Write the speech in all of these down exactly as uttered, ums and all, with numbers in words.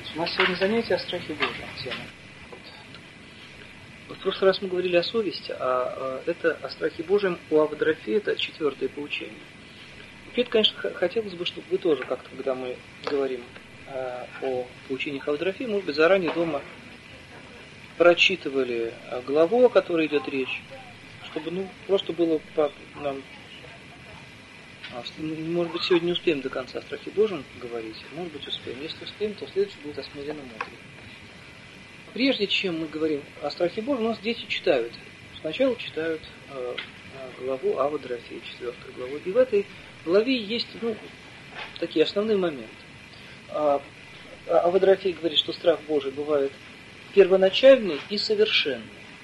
У нас сегодня занятие о страхе Божьем, тема. Вот. В прошлый раз мы говорили о совести, а это о страхе Божьем у Авдорофея, это четвертое поучение. Теперь, конечно, хотелось бы, чтобы вы тоже как-то, когда мы говорим о поучениях Авдорофея, может быть, заранее дома прочитывали главу, о которой идет речь, чтобы, ну, просто было по, нам... Может быть, сегодня не успеем до конца о страхе Божьем говорить, может быть, успеем. Если успеем, то следующий будет о смиренном мудром. Прежде чем мы говорим о страхе Божьем, у нас дети читают. Сначала читают э, главу Ава Дорофея, четвертую главу. И в этой главе есть, ну, такие основные моменты. А, Ава Дорофей говорит, что страх Божий бывает первоначальный и совершенный.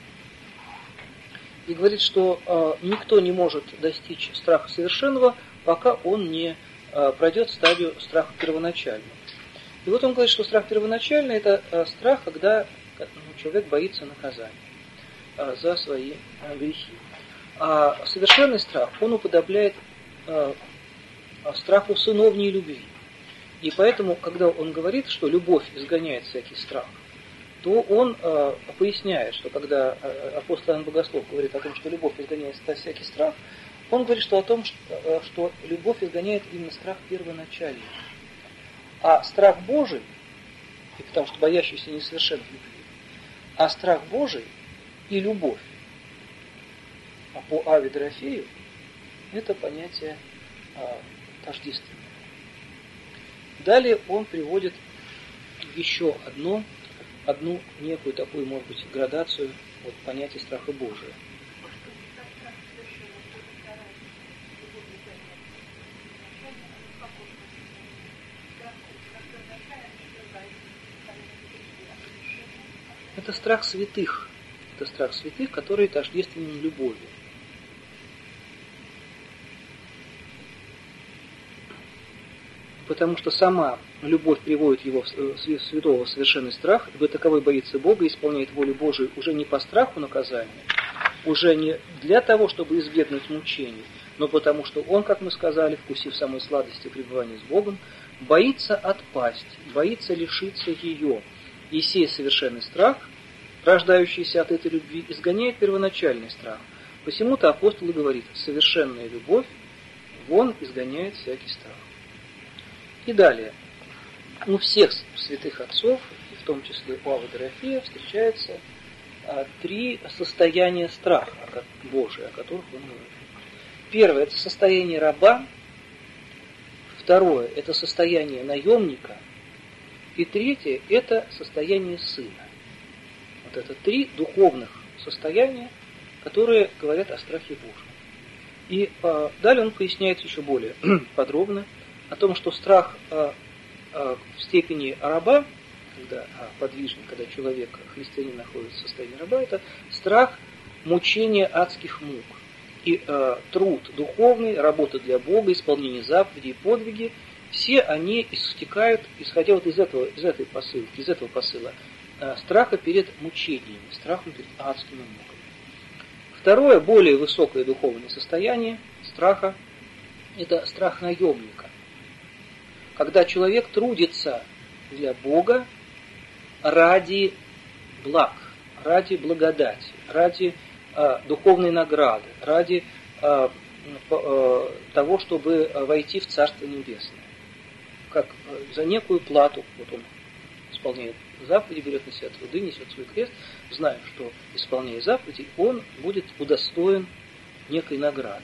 И говорит, что э, никто не может достичь страха совершенного, пока он не э, пройдет стадию страха первоначального. И вот он говорит, что страх первоначальный – это э, страх, когда ну, человек боится наказания э, за свои э, грехи. А совершенный страх, он уподобляет э, страху сыновней любви. И поэтому, когда он говорит, что любовь изгоняет всякий страх, то он э, поясняет, что когда э, апостол Иоанн Богослов говорит о том, что любовь изгоняет всякий страх, он говорит, что о том, что, э, что любовь изгоняет именно страх первоначальный. А страх Божий, и потому что боящийся несовершенной любви, а страх Божий и любовь, а по Аве Дорофею, это понятие э, тождественное. Далее он приводит еще одно одну некую такую, может быть, градацию вот, понятия страха Божия. Это страх святых. Это страх святых, который тождественен любовью. Потому что сама любовь приводит его в святого в совершенный страх, ибо таковой боится Бога и исполняет волю Божию уже не по страху наказания, уже не для того, чтобы избегнуть мучений, но потому что он, как мы сказали, вкусив самой сладости пребывания с Богом, боится отпасть, боится лишиться ее. И сей совершенный страх, рождающийся от этой любви, изгоняет первоначальный страх. Посему-то апостол и говорит, совершенная любовь вон изгоняет всякий страх. И далее, у всех святых отцов, в том числе у Авы Дорофея, встречаются а, три состояния страха Божия, о которых он говорит. Первое – это состояние раба. Второе – это состояние наемника. И третье – это состояние сына. Вот это три духовных состояния, которые говорят о страхе Божьем. И а, далее он поясняет еще более подробно о том, что страх а, а, в степени раба, когда а, подвижник, когда человек, христианин, находится в состоянии раба, это страх мучения адских мук. И а, труд духовный, работа для Бога, исполнение заповедей, подвиги, все они истекают, исходя вот из этого, из этой посылки, из этого посыла, а, страха перед мучениями, страхом перед адскими муками. Второе, более высокое духовное состояние страха, это страх наемника. Когда человек трудится для Бога ради благ, ради благодати, ради э, духовной награды, ради э, э, того, чтобы войти в Царство Небесное. Как э, за некую плату, вот он исполняет заповеди, берет на себя труды, несет свой крест, зная, что, исполняя заповеди, он будет удостоен некой награды.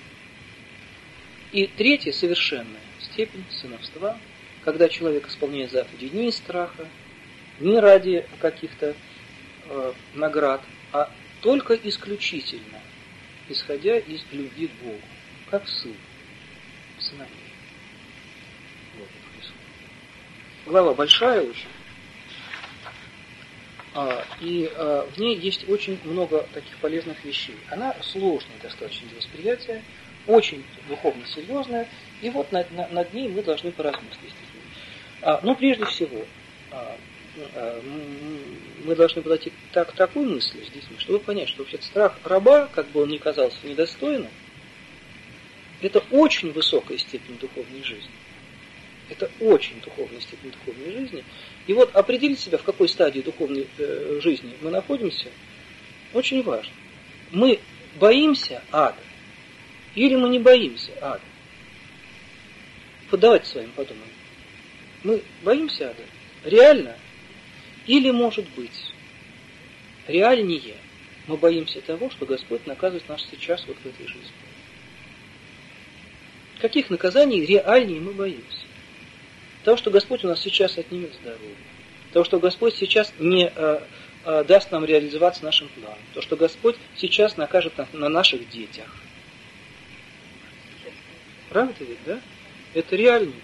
И третья совершенная степень сыновства, когда человек исполняет заповеди не из страха, не ради каких-то э, наград, а только исключительно, исходя из любви к Богу, как сын, сыновей. Вот это происходит. Глава большая очень, а, и а, в ней есть очень много таких полезных вещей. Она сложная достаточно для восприятия, очень духовно серьезная, и вот над, над ней мы должны поразмыслить. А, но прежде всего, а, а, мы должны подойти к такой мысли с детьми, чтобы понять, что вообще страх раба, как бы он ни казался недостойным, это очень высокая степень духовной жизни. Это очень духовная степень духовной жизни. И вот определить себя, в какой стадии духовной э, жизни мы находимся, очень важно. Мы боимся ада или мы не боимся ада? Вот давайте с вами подумаем. Мы боимся ада? Реально? Или, может быть, реальнее мы боимся того, что Господь наказывает нас сейчас вот в этой жизни? Каких наказаний реальнее мы боимся? Того, что Господь у нас сейчас отнимет здоровье. Того, что Господь сейчас не а, а, даст нам реализоваться нашим планом. То, что Господь сейчас накажет на, на наших детях. Правда ведь, да? Это реальнее.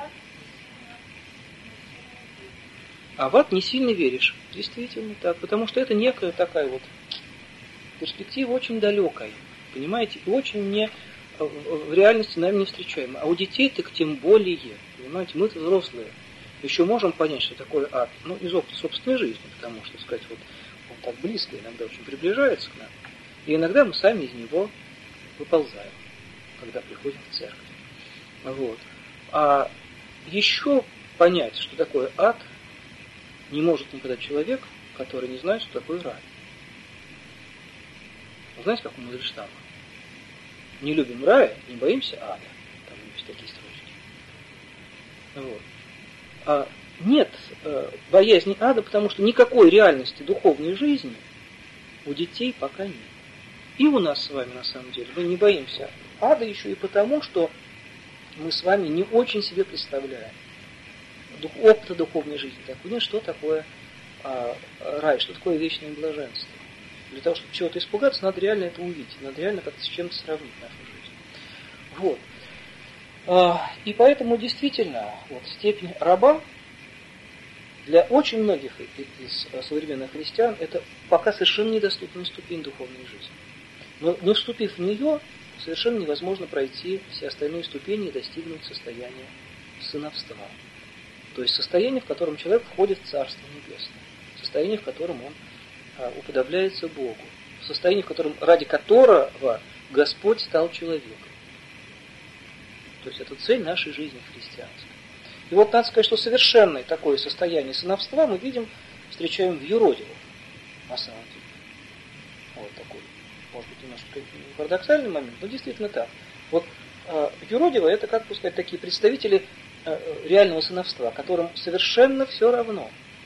А в ад не сильно веришь. Действительно так. Потому что это некая такая вот перспектива очень далекая. Понимаете? И очень не, в реальности нами не встречаема. А у детей так тем более. Понимаете? Мы-то взрослые. Еще можем понять, что такое ад. Ну, из опыта собственной жизни. Потому что, сказать, вот он так близко иногда очень приближается к нам. И иногда мы сами из него выползаем, когда приходим в церковь. Вот. А еще понять, что такое ад, не может никогда человек, который не знает, что такое рай. Вы знаете, как у Мандельштама? Не любим рая, не боимся ада. Там есть такие строчки. Вот. А нет э, боязни ада, потому что никакой реальности духовной жизни у детей пока нет. И у нас с вами, на самом деле, мы не боимся ада еще и потому, что мы с вами не очень себе представляем опыта духовной жизни. Так, нет, что такое а, рай, что такое вечное блаженство. Для того, чтобы чего-то испугаться, надо реально это увидеть, надо реально как-то с чем-то сравнить нашу жизнь. Вот. А, и поэтому действительно вот, степень раба для очень многих из современных христиан это пока совершенно недоступная ступень духовной жизни. Но не вступив в нее, совершенно невозможно пройти все остальные ступени и достигнуть состояния сыновства. То есть состояние, в котором человек входит в Царство Небесное. Состояние, в котором он а, уподобляется Богу. Состояние, в котором, ради которого Господь стал человеком. То есть это цель нашей жизни христианской. И вот надо сказать, что совершенное такое состояние сыновства мы видим, встречаем в юродивых, на самом деле. Вот такой, может быть, немножко парадоксальный момент, но действительно так. Вот а, юродивые это, как бы сказать, такие представители реального сыновства, которым совершенно все равно.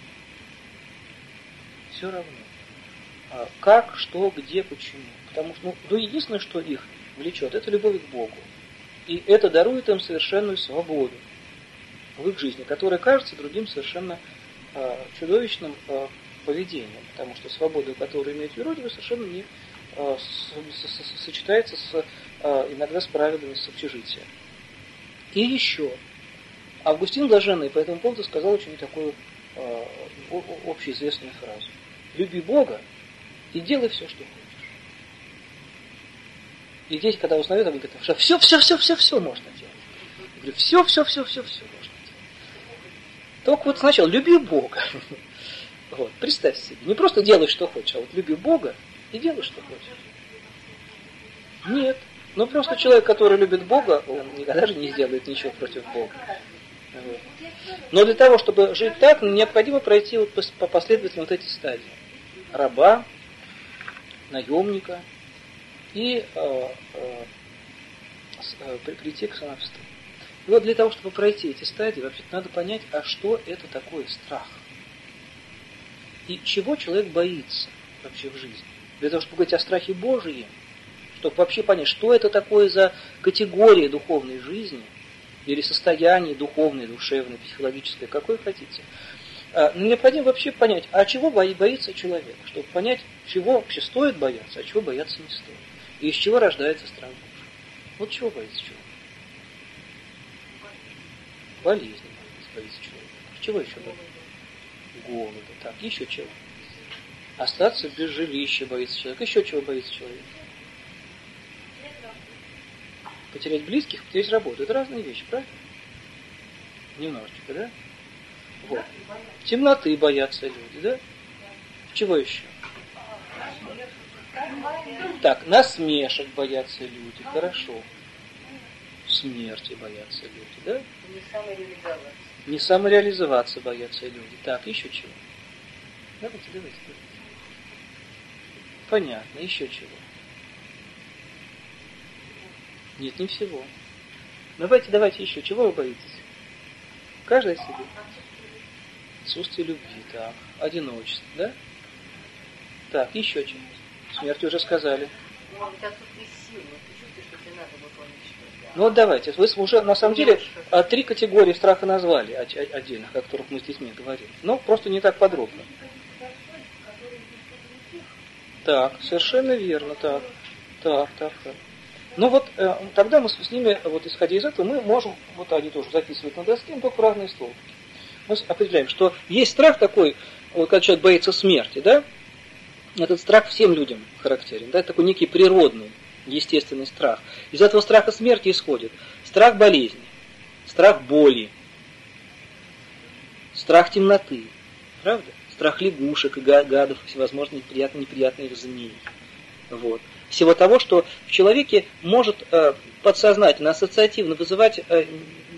Все равно. Как, что, где, почему. Потому что, ну, ну, единственное, что их влечет, это любовь к Богу. И это дарует им совершенную свободу в их жизни, которая кажется другим совершенно э, чудовищным э, поведением. Потому что свобода, которую имеет юродивый, совершенно не э, с, с, с, сочетается с, э, иногда с правилами сообщежития. И еще Августин Блаженный по этому поводу сказал очень такую э, общеизвестную фразу. Люби Бога и делай все, что хочешь. И дети, когда узнают, они говорят, что все, все, все, все, все можно делать. Я говорю, все, все, все, все, все можно делать. Только вот сначала люби Бога. Вот, представь себе. Не просто делай, что хочешь, а вот люби Бога и делай, что хочешь. Нет. Ну просто человек, который любит Бога, он никогда же не сделает ничего против Бога. Вот. Но для того, чтобы жить так, необходимо пройти вот по последовательно вот эти стадии. Раба, наемника и э, э, э, прийти к сыновству. И вот для того, чтобы пройти эти стадии, вообще-то надо понять, а что это такое страх. И чего человек боится вообще в жизни. Для того, чтобы говорить о страхе Божьем, чтобы вообще понять, что это такое за категория духовной жизни, или состояние духовное, душевное, психологическое, какое хотите. А, необходимо вообще понять, а чего боится человек, чтобы понять, чего вообще стоит бояться, а чего бояться не стоит. И из чего рождается страх Божий. Вот чего боится человек. Болезни боится человек. Чего еще боится? Голода. Так, еще чего? Остаться без жилища боится человек. Еще чего боится человек? Потерять близких, потерять работу. Это разные вещи, правильно? Немножечко, да? Вот. Темноты боятся люди, да? Чего еще? Так, насмешек боятся люди, хорошо. Смерти боятся люди, да? Не самореализоваться. Не самореализоваться боятся люди. Так, еще чего? Давайте, давайте, давайте. Понятно, еще чего? Нет, не всего. Давайте, давайте еще. Чего вы боитесь? Каждый о себе. Отсутствие любви, так. Одиночество, да? Так, еще чего? Смерть уже сказали. Может быть, отсутствие сил. Вот ты чувствуешь, что тебе надо выполнить что-то. Ну вот давайте. Вы уже, на самом деле, три категории страха назвали отдельных, о которых мы с детьми говорили. Но просто не так подробно. Так, совершенно верно, так. Так, так, так. Ну вот, э, тогда мы с ними, вот исходя из этого, мы можем, вот они тоже записывают на доске, но только в разные столбики. Мы определяем, что есть страх такой, вот когда человек боится смерти, да, этот страх всем людям характерен, да, это такой некий природный, естественный страх. Из этого страха смерти исходит страх болезни, страх боли, страх темноты, правда? Страх лягушек и гадов, всевозможных неприятных, неприятных змей. Вот. Всего того, что в человеке может э, подсознательно, ассоциативно вызывать э,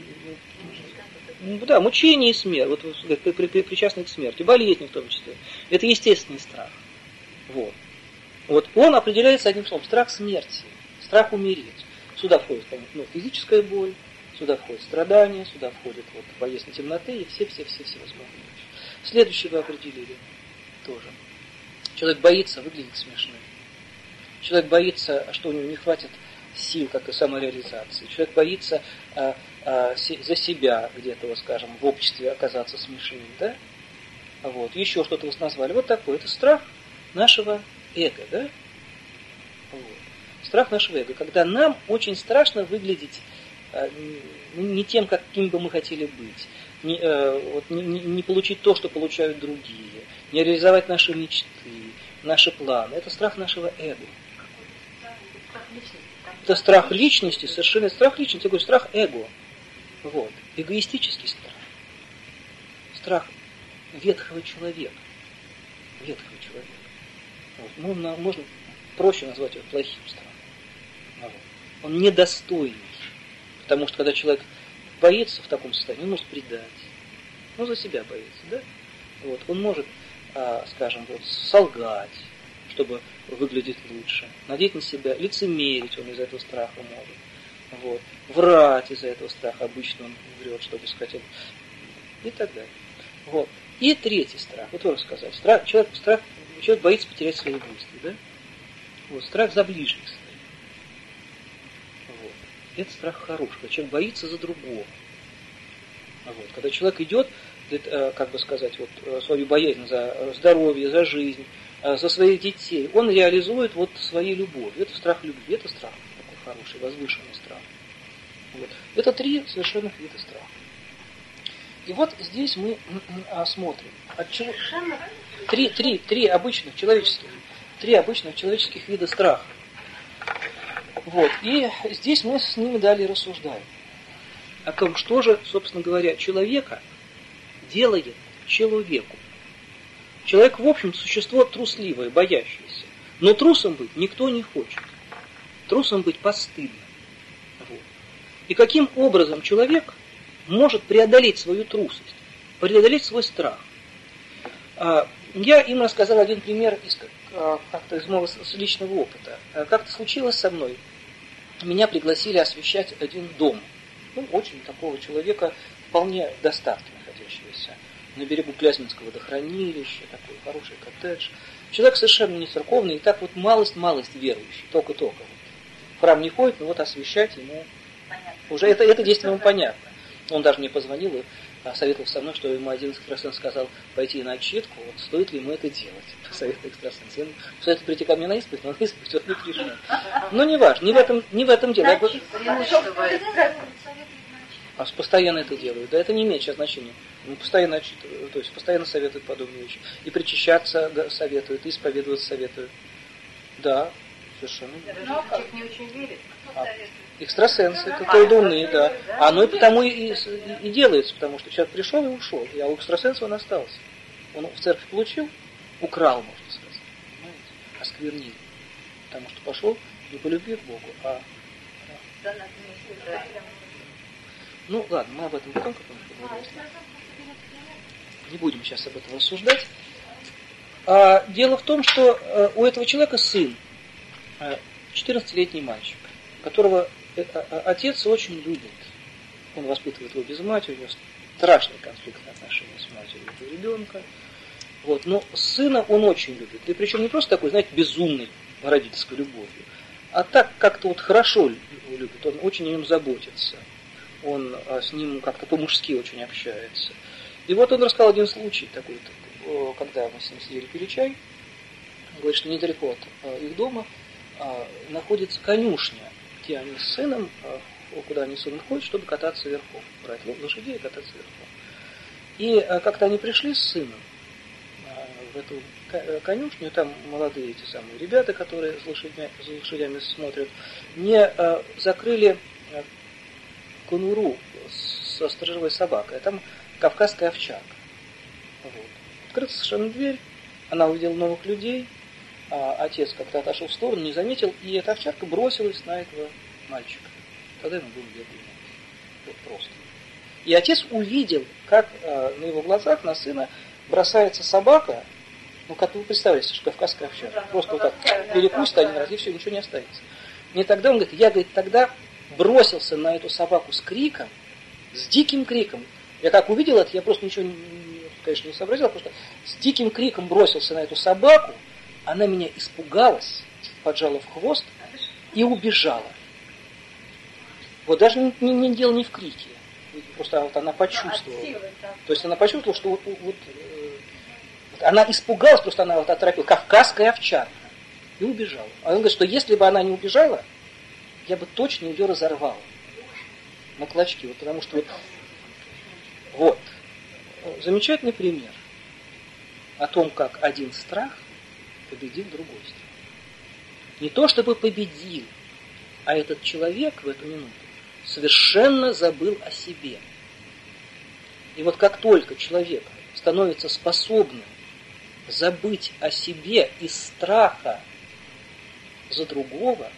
да, мучение и смерть, вот, при, при, при, причастные к смерти, болезни в том числе. Это естественный страх. Вот. Вот. Он определяется одним словом: страх смерти, страх умереть. Сюда входит, ну, физическая боль, сюда входит страдания, сюда входит вот, боязнь темноты и все-все-все-все возможные вещи. Следующее вы определили тоже. Человек боится выглядеть смешным. Человек боится, что у него не хватит сил, как и самореализации. Человек боится а, а, се, за себя где-то, вот, скажем, в обществе оказаться смешным, да? Вот. Еще что-то вы назвали. Вот такой. Это страх нашего эго, да? Вот. Страх нашего эго. Когда нам очень страшно выглядеть а, не тем, каким бы мы хотели быть. Не, а, вот, не, не получить то, что получают другие. Не реализовать наши мечты, наши планы. Это страх нашего эго. Это страх личности, совершенно страх личности, я говорю, страх эго. Вот. Эгоистический страх. Страх ветхого человека. Ветхого человека. Вот. Можно, можно проще назвать его плохим страхом. Вот. Он недостойный. Потому что когда человек боится в таком состоянии, он может предать. Ну, за себя боится, да? Вот. Он может, а, скажем, вот, солгать, чтобы выглядеть лучше, надеть на себя, лицемерить он из-за этого страха может, вот, врать из-за этого страха, обычно он врет, чтобы сказать, и так далее. Вот. И третий страх, вот тоже сказать, страх, человек, страх, человек боится потерять своих близких, да? Вот, страх за ближних своих. Вот. Это страх хороший, когда человек боится за другого. Вот. Когда человек идет, как бы сказать, вот, свою боязнь за здоровье, за жизнь, за своих детей, он реализует вот своей любовью. Это страх любви, это страх такой хороший, возвышенный страх. Вот. Это три совершенно вида страха. И вот здесь мы осмотрим, от чего три, три, три обычных человеческих, три обычных человеческих вида страха. Вот. И здесь мы с ними далее рассуждаем о том, что же, собственно говоря, человека делает человеку. Человек, в общем, существо трусливое, боящееся. Но трусом быть никто не хочет. Трусом быть постыдно. Вот. И каким образом человек может преодолеть свою трусость, преодолеть свой страх? Я им рассказал один пример из, как-то из моего личного опыта. Как-то случилось со мной. Меня пригласили освещать один дом. Ну, очень такого человека, вполне достаточно находящегося на берегу Клязьминского водохранилища, такой хороший коттедж. Человек совершенно не церковный, и так вот малость-малость верующий, только-только. Вот. В храм не ходит, но вот освещать ему понятно. Уже это, это действие ему понятно. Он даже мне позвонил и советовал со мной, что ему один экстрасенс сказал пойти на отчитку, вот стоит ли ему это делать. Советовал экстрасенс. Я советую прийти ко мне на исповедь, но на исповедь он не пришел. Но не важно, не в этом, не в этом дело. А постоянно это делают. Да, это не имеет сейчас значения. Ну, постоянно отчитывают, то есть постоянно советуют подобные вещи. И причащаться советуют, и исповедоваться советуют. Да, совершенно. Но человек не очень верит. А, экстрасенсы, колдуны, да. А оно и потому и, и, и делается, потому что человек пришел и ушел, а у экстрасенса он остался. Он в церковь получил, украл, можно сказать. Понимаете? Осквернил. Потому что пошел не по любви к Богу, а Ну ладно, мы об этом потом как-нибудь поговорим. Не будем сейчас об этом рассуждать. А, дело в том, что а, у этого человека сын, а, четырнадцатилетний мальчик, которого а, отец очень любит. Он воспитывает его без матери, у него страшный конфликтные отношения с матерью этого ребенка. Вот. Но сына он очень любит. И причем не просто такой, знаете, безумной родительской любовью, а так как-то вот хорошо любит, он очень о нем заботится. Он а, с ним как-то по-мужски очень общается. И вот он рассказал один случай такой, когда мы с ним сидели пили чай. Он говорит, что недалеко от а, их дома а, находится конюшня, где они с сыном, а, куда они с сыном ходят, чтобы кататься верхом, брать лошадей и кататься верхом. И а, как-то они пришли с сыном а, в эту конюшню, там молодые эти самые ребята, которые за лошадями, за лошадями смотрят, не а, закрыли а, конуру со сторожевой собакой, а там кавказская овчарка. Вот. Открыта совершенно дверь, она увидела новых людей, а отец как-то отошел в сторону, не заметил, и эта овчарка бросилась на этого мальчика. Тогда ему было лет двенадцать. Вот просто. И отец увидел, как а, на его глазах на сына бросается собака, ну, как вы представляете, что кавказская овчарка. Просто вот так перекусит один раз, и все, ничего не останется. И тогда он говорит, я, говорит, тогда бросился на эту собаку с криком, с диким криком. Я как увидел это, я просто ничего, конечно, не сообразил, просто с диким криком бросился на эту собаку, она меня испугалась, поджала в хвост и убежала. Вот даже не, не, не дело не в крике, просто вот она почувствовала. То есть она почувствовала, что вот, вот, вот она испугалась, просто она вот оторопила, кавказская овчарка, и убежала. А он говорит, что если бы она не убежала, я бы точно ее разорвал на клочки, вот, потому что вот, вот замечательный пример о том, как один страх победил другой страх. Не то чтобы победил, а этот человек в эту минуту совершенно забыл о себе. И вот как только человек становится способным забыть о себе из страха за другого,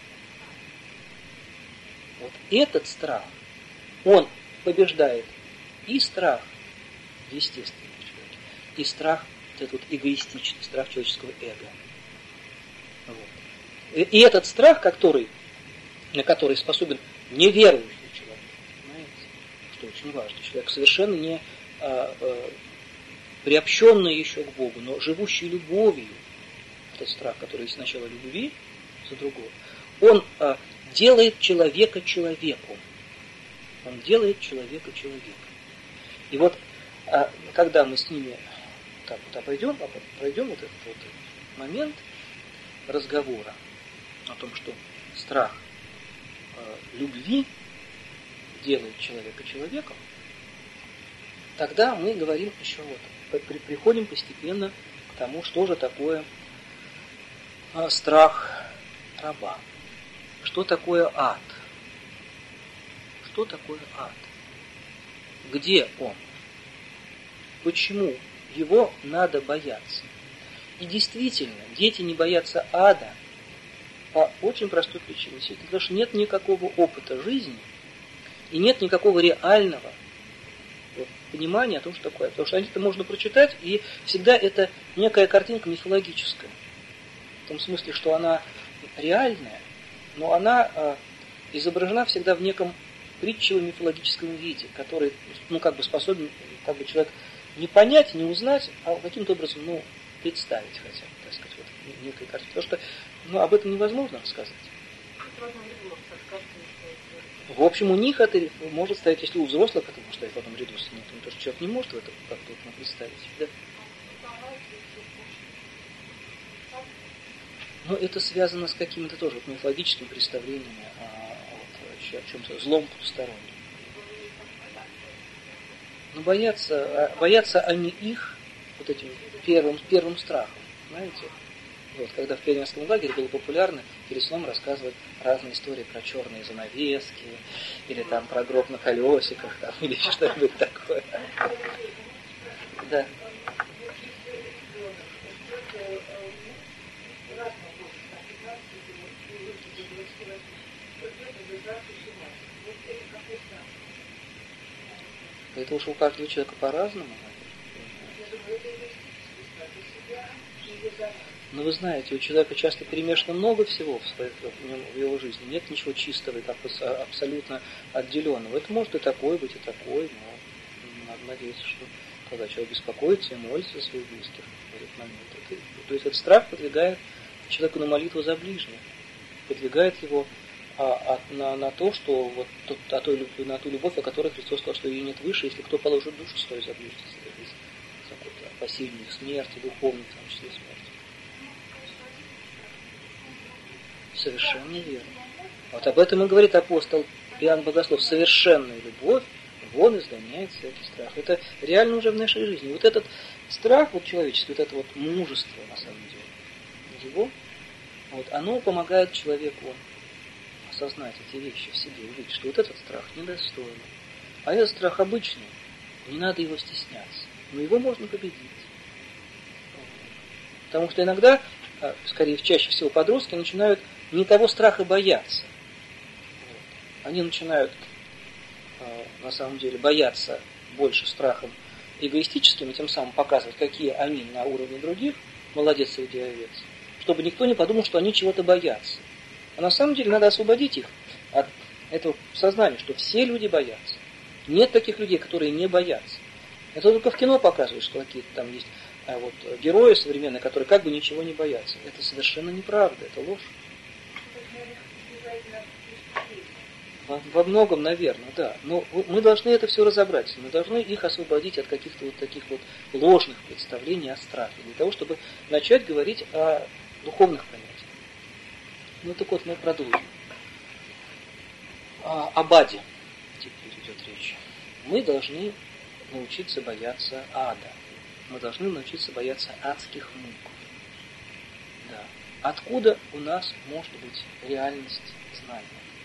вот этот страх, он побеждает и страх естественного человека, и страх, вот этот вот эгоистичный страх человеческого эго. Вот. И, и этот страх, который, на который способен неверующий человек, понимаете, что очень важно, человек совершенно не а, а, приобщенный еще к Богу, но живущий любовью, этот страх, который есть начало любви за другого, он а, делает человека человеком. Он делает человека человеком. И вот, а, когда мы с ними так вот обойдем, пройдем вот этот вот момент разговора о том, что страх а, любви делает человека человеком, тогда мы говорим еще вот, при, приходим постепенно к тому, что же такое а, страх раба. Что такое ад? Что такое ад? Где он? Почему его надо бояться? И действительно, дети не боятся ада по очень простой причине. Потому что нет никакого опыта жизни и нет никакого реального вот, понимания о том, что такое. Потому что это можно прочитать, и всегда это некая картинка мифологическая. В том смысле, что она реальная, но она э, изображена всегда в неком притчевом мифологическом виде, который, ну, как бы способен, как бы человек не понять, не узнать, а каким-то образом, ну, представить хотя бы, так сказать, вот некой картине. Потому что, ну, об этом невозможно рассказать. В общем, у них это может стоять, если у взрослых это может стоять в одном ряду с ним, то что человек не может в это как-то вот представить. Да? Но это связано с какими-то тоже вот, мифологическими представлениями о, вот, о чем-то злом потустороннем. Но боятся, боятся они их вот этим первым, первым страхом. Знаете? Вот, когда в пионерском лагере было популярно перед сном рассказывать разные истории про черные занавески, или там про гроб на колесиках, там, или что-нибудь такое. Да. Это уж у каждого человека по-разному. Но вы знаете, у человека часто перемешано много всего в, своей, в его жизни. Нет ничего чистого и как бы абсолютно отделенного. Это может и такое быть, и такое, но надо надеяться, что когда человек беспокоится и молится за своих близких в этот момент. Это, то есть этот страх подвигает человека на молитву за ближнего, подвигает его а, а, на, на то, что вот тот, а той, на ту любовь, о которой Христос сказал, что ее нет выше, если кто положит душу свою за ближнего, за какой-то опасения их смерти, духовной, в том числе смерти. Совершенно верно. Вот об этом и говорит апостол Иоанн Богослов. Совершенная любовь вон изгоняет всякий страх. Это реально уже в нашей жизни. Вот этот страх вот человеческий, вот это вот мужество на самом деле, его, вот, оно помогает человеку осознать эти вещи в себе, увидеть, что вот этот страх недостойный. А этот страх обычный, не надо его стесняться. Но его можно победить. Потому что иногда, скорее, чаще всего подростки начинают не того страха бояться. Они начинают, на самом деле, бояться больше страхом эгоистическим, и тем самым показывать, какие они на уровне других, молодец среди овец, чтобы никто не подумал, что они чего-то боятся. А на самом деле надо освободить их от этого сознания, что все люди боятся. Нет таких людей, которые не боятся. Это только в кино показывают, что какие-то там есть а вот, герои современные, которые как бы ничего не боятся. Это совершенно неправда, это ложь. Во, во многом, наверное, да. Но мы должны это все разобрать. Мы должны их освободить от каких-то вот таких вот ложных представлений о страхе, для того, чтобы начать говорить о духовных понятиях. Ну так вот, мы продолжим. А, об аде теперь идет речь. Мы должны научиться бояться ада. Мы должны научиться бояться адских мук. Да. Откуда у нас может быть реальность знания?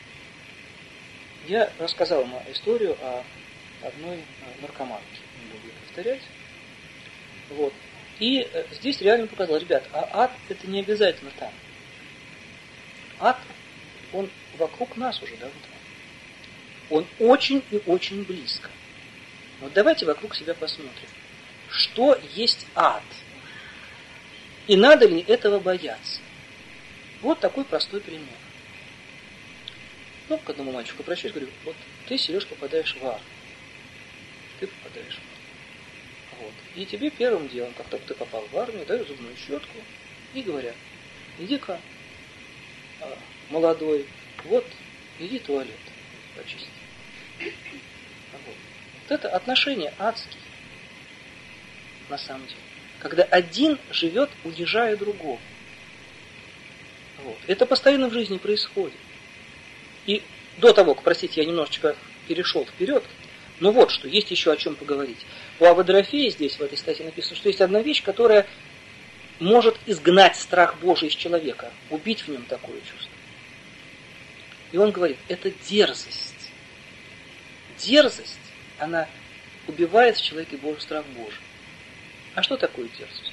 Я рассказал вам историю о одной наркоманке. Не буду ее повторять. Вот. И здесь реально показал, ребят, а ад это не обязательно там. Ад, он вокруг нас уже давно. Он очень и очень близко. Вот давайте вокруг себя посмотрим. Что есть ад? И надо ли этого бояться? Вот такой простой пример. Ну, к одному мальчику обращаюсь, говорю, вот ты, Сереж, попадаешь в ад. Ты попадаешь в ад. Вот. И тебе первым делом, как только ты попал в армию, дают зубную щетку и говорят, иди-ка, молодой, вот, иди туалет почисти. Вот. Вот это отношения адские, на самом деле. Когда один живет, унижая другого. Вот. Это постоянно в жизни происходит. И до того, как, простите, я немножечко перешел вперед, но вот что, есть еще о чем поговорить. У Авва Дорофея здесь, в этой статье написано, что есть одна вещь, которая может изгнать страх Божий из человека, убить в нем такое чувство. И он говорит, это дерзость. Дерзость, она убивает в человеке Божий страх Божий. А что такое дерзость?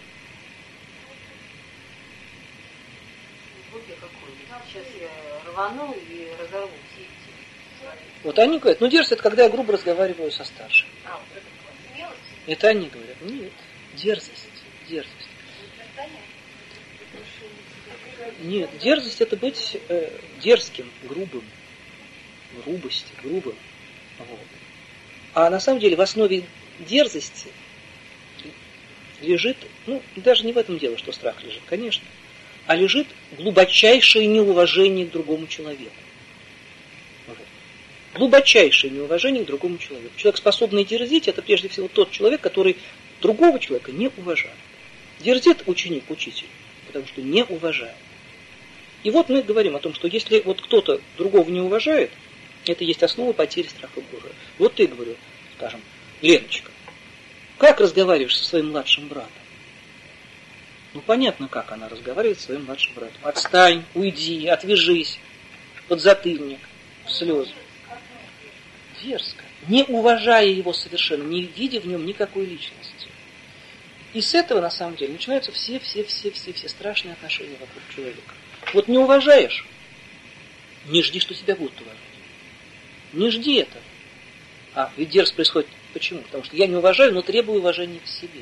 Сейчас я рвану и разорву все эти. Вот они говорят, ну дерзость это когда я грубо разговариваю со старшим. А, вот это смелость? Это они говорят, нет, дерзость, дерзость. Нет, дерзость это быть э, дерзким, грубым, грубости, грубым. Вот. А на самом деле в основе дерзости лежит, ну даже не в этом дело, что страх лежит, конечно, а лежит глубочайшее неуважение к другому человеку. Вот. Глубочайшее неуважение к другому человеку. Человек, способный дерзить, это прежде всего тот человек, который другого человека не уважает. Дерзит ученик учителю, потому что не уважает. И вот мы говорим о том, что если вот кто-то другого не уважает, это есть основа потери страха Божия. Вот ты, говорю, скажем, Леночка, как разговариваешь со своим младшим братом? Ну, понятно, как она разговаривает со своим младшим братом. Отстань, уйди, отвяжись, подзатыльник, слезы. Дерзко. Не уважая его совершенно, не видя в нем никакой личности. И с этого, на самом деле, начинаются все-все-все-все-все страшные отношения вокруг человека. Вот не уважаешь, не жди, что тебя будут уважать. Не жди этого. А ведь дерзость происходит почему? Потому что я не уважаю, но требую уважения к себе.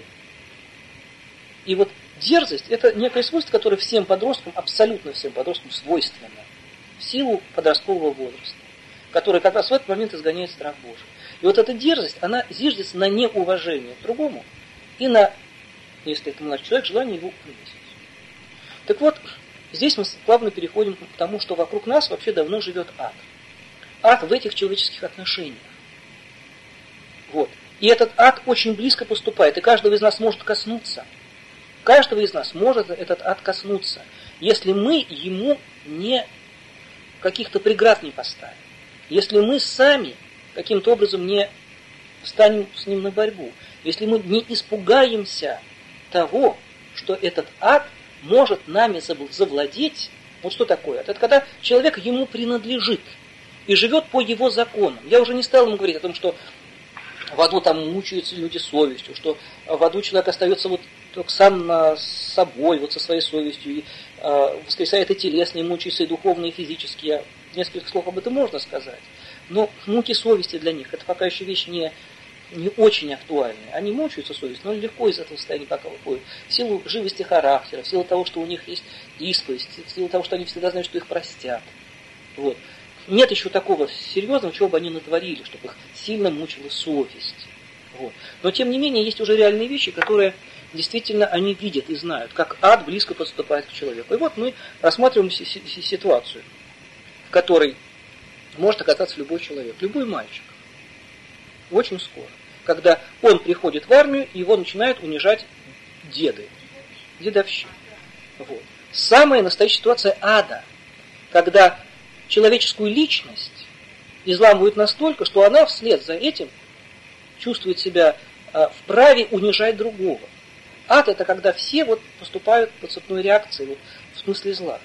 И вот дерзость – это некое свойство, которое всем подросткам, абсолютно всем подросткам свойственно в силу подросткового возраста, которое как раз в этот момент изгоняет страх Божий. И вот эта дерзость, она зиждется на неуважении к другому и на, если это младший человек, желание его унизить. Так вот, здесь мы плавно переходим к тому, что вокруг нас вообще давно живет ад. Ад в этих человеческих отношениях. Вот. И этот ад очень близко поступает, и каждого из нас может коснуться. Каждого из нас может этот ад коснуться, если мы ему не каких-то преград не поставим. Если мы сами каким-то образом не встанем с ним на борьбу. Если мы не испугаемся того, что этот ад может нами завладеть. Вот что такое? Это когда человек ему принадлежит и живет по его законам. Я уже не стал ему говорить о том, что в аду там мучаются люди совестью, что в аду человек остается вот только сам с собой, вот со своей совестью, и э, воскресает и телесные, и мучаются, и духовные, и физические. Несколько слов об этом можно сказать. Но муки совести для них, это пока еще вещь не, не очень актуальная. Они мучаются совестью, но легко из этого состояния пока выходят. В силу живости характера, в силу того, что у них есть исповедь, в силу того, что они всегда знают, что их простят. Вот. Нет еще такого серьезного, чего бы они натворили, чтобы их сильно мучила совесть. Вот. Но тем не менее, есть уже реальные вещи, которые действительно они видят и знают, как ад близко подступает к человеку. И вот мы рассматриваем ситуацию, в которой может оказаться любой человек, любой мальчик. Очень скоро. Когда он приходит в армию, его начинают унижать деды, дедовщина. Вот. Самая настоящая ситуация ада, когда человеческую личность изламывают настолько, что она вслед за этим чувствует себя э, вправе унижать другого. Ад – это когда все вот поступают по цепной реакции, вот, в смысле зла.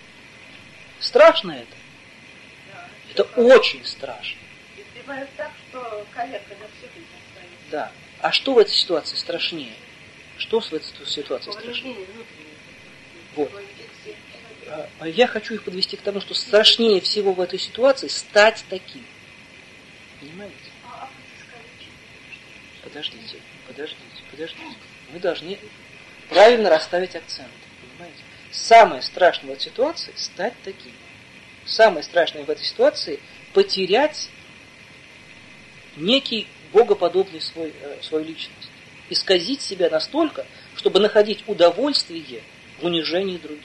Страшно это? Это очень страшно. Избивают так, что калека на всю жизнь останется. Да. А что в этой ситуации страшнее? Что в этой ситуации страшнее? Вот. Я хочу их подвести к тому, что страшнее всего в этой ситуации стать таким. Понимаете? Подождите, подождите, подождите. Мы должны правильно расставить акцент. Понимаете? Самое страшное в этой ситуации стать таким. Самое страшное в этой ситуации потерять некий богоподобный свой, э, свою личность. Исказить себя настолько, чтобы находить удовольствие в унижении других.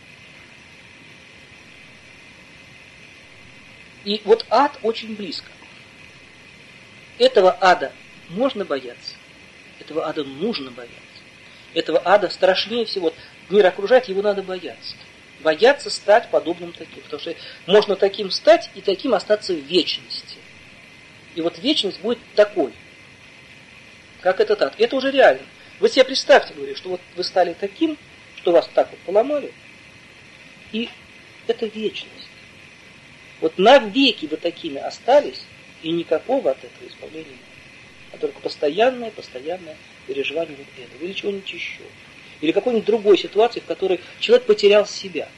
И вот ад очень близко. Этого ада можно бояться. Этого ада нужно бояться. Этого ада страшнее всего. Мир окружает, его надо бояться. Бояться стать подобным таким. Потому что можно таким стать и таким остаться в вечности. И вот вечность будет такой, как этот ад. Это уже реально. Вы себе представьте, говорю, что вот вы стали таким, что вас так вот поломали, и это вечность. Вот навеки вы такими остались, и никакого от этого избавления нет. А только постоянное, постоянное переживание вот этого. Или чего-нибудь еще. Или какой-нибудь другой ситуации, в которой человек потерял себя.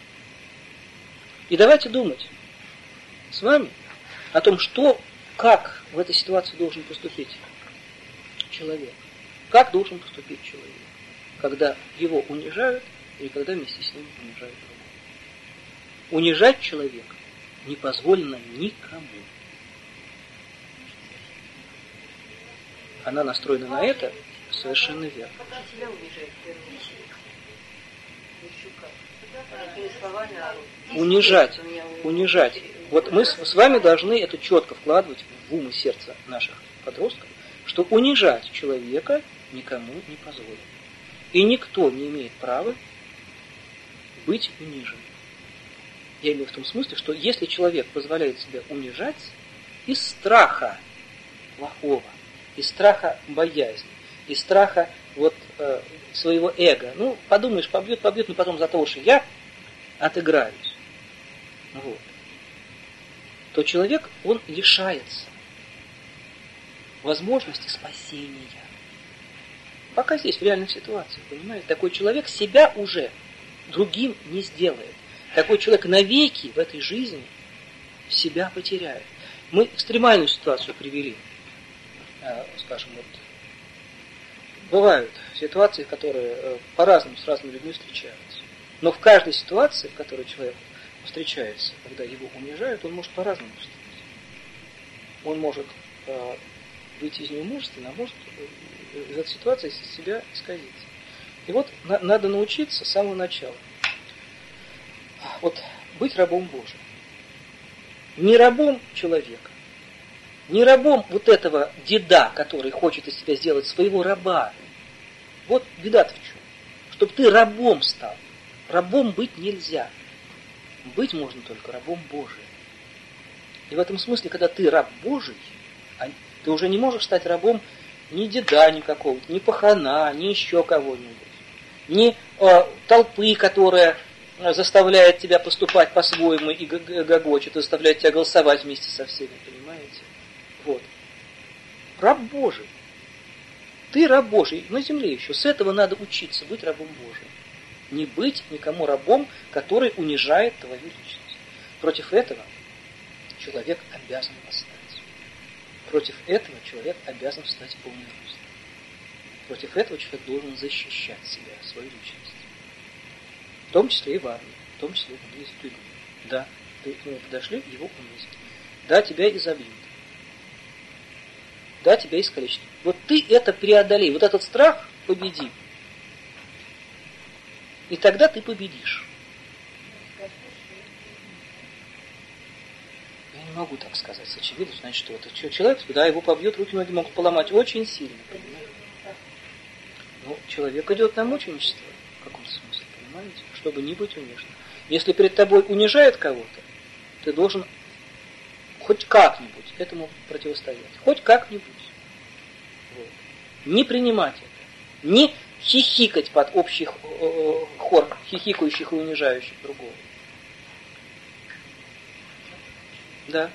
И давайте думать с вами о том, что, как в этой ситуации должен поступить человек. Как должен поступить человек, когда его унижают, или когда вместе с ним унижают другого. Унижать человека не позволено никому. Она настроена на это совершенно верно. Когда себя унижает в первую очередь? Еще как? Такими словами, а Унижать, унижать. Вот мы с, с вами должны это четко вкладывать в ум и сердце наших подростков, что унижать человека никому не позволено. И никто не имеет права быть униженным. Я имею в том смысле, что если человек позволяет себя унижать из страха плохого, из страха боязни, из страха вот, э, своего эго, ну, подумаешь, побьет, побьет, но потом за то, что я отыграюсь, вот, то человек, он лишается возможности спасения. Пока здесь в реальной ситуации, понимаете, такой человек себя уже другим не сделает. Такой человек навеки в этой жизни себя потеряет. Мы экстремальную ситуацию привели. Скажем, вот, бывают ситуации, которые по-разному с разными людьми встречаются. Но в каждой ситуации, в которой человек встречается, когда его унижают, он может по-разному поступить. Он может э, выйти из нее мужественно, а может э, из этой ситуации себя исказить. И вот на, надо научиться с самого начала. Вот быть рабом Божьим. Не рабом человека, не рабом вот этого деда, который хочет из себя сделать своего раба. Вот беда-то в чем. Чтобы ты рабом стал. Рабом быть нельзя. Быть можно только рабом Божиим. И в этом смысле, когда ты раб Божий, ты уже не можешь стать рабом ни деда никакого, ни пахана, ни еще кого-нибудь. Ни э, толпы, которая заставляет тебя поступать по-своему и гогочет, заставляет тебя голосовать вместе со всеми, понимаете? Вот. Раб Божий. Ты раб Божий на земле еще. С этого надо учиться быть рабом Божиим. Не быть никому рабом, который унижает твою личность. Против этого человек обязан восстать. Против этого человек обязан встать в полный рост. Против этого человек должен защищать себя, свою личность. В том числе и в армии, в том числе и в тюрьме. Да, ты к нему подошли, его унизят. Да, тебя изобьют. Да, тебя искалечат. Вот ты это преодолей, вот этот страх победи. И тогда ты победишь. Я не могу так сказать с очевидностью, значит, что это человек, да, его побьют, руки, ноги могут поломать очень сильно, понимаете? Но человек идет на мученичество в каком-то смысле, понимаете? Чтобы не быть униженным. Если перед тобой унижает кого-то, ты должен хоть как-нибудь этому противостоять. Хоть как-нибудь. Вот. Не принимать это. Не хихикать под общий хор хихикающих и унижающих другого. Да.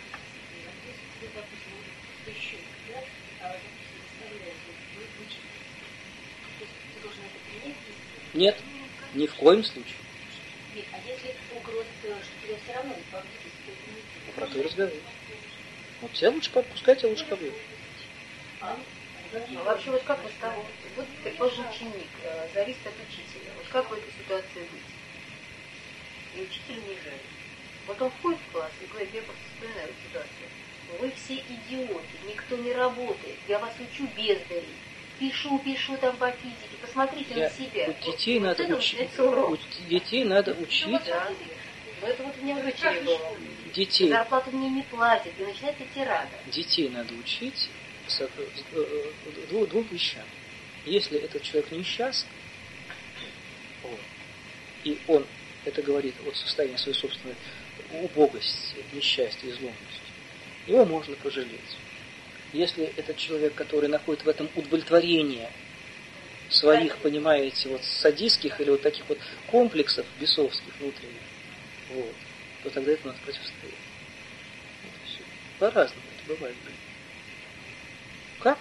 Нет, ни в коем случае. Нет, а если угроза, что тебя все равно не побьют, Ну, про то и разговор. Вот тебя лучше, пускай тебя лучше побьют. А? А вообще, вот как вы ставите? Вот предположим, ученик э, зависит от учителя. Вот как в этой ситуации быть? И учитель унижает. Вот он входит в класс и говорит, я просто вспоминаю ситуацию. Вы все идиоты, никто не работает, я вас учу бездари. Пишу, пишу там по физике, посмотрите я, на себя. Вот детей, вот надо учить, детей надо учить. Да. Но это вот у меня в дочери было. Детей. Зарплату мне не платят, и начинается тирада. Детей надо учить двум, двум вещам. Если этот человек несчастный, вот, и он это говорит от состояния своей собственной убогости, несчастья, изломности, его можно пожалеть. Если этот человек, который находит в этом удовлетворение своих, понимаете, вот садистских или вот таких вот комплексов бесовских внутренних, вот, то тогда это надо противостоять. Вот все. По-разному это бывает. Как?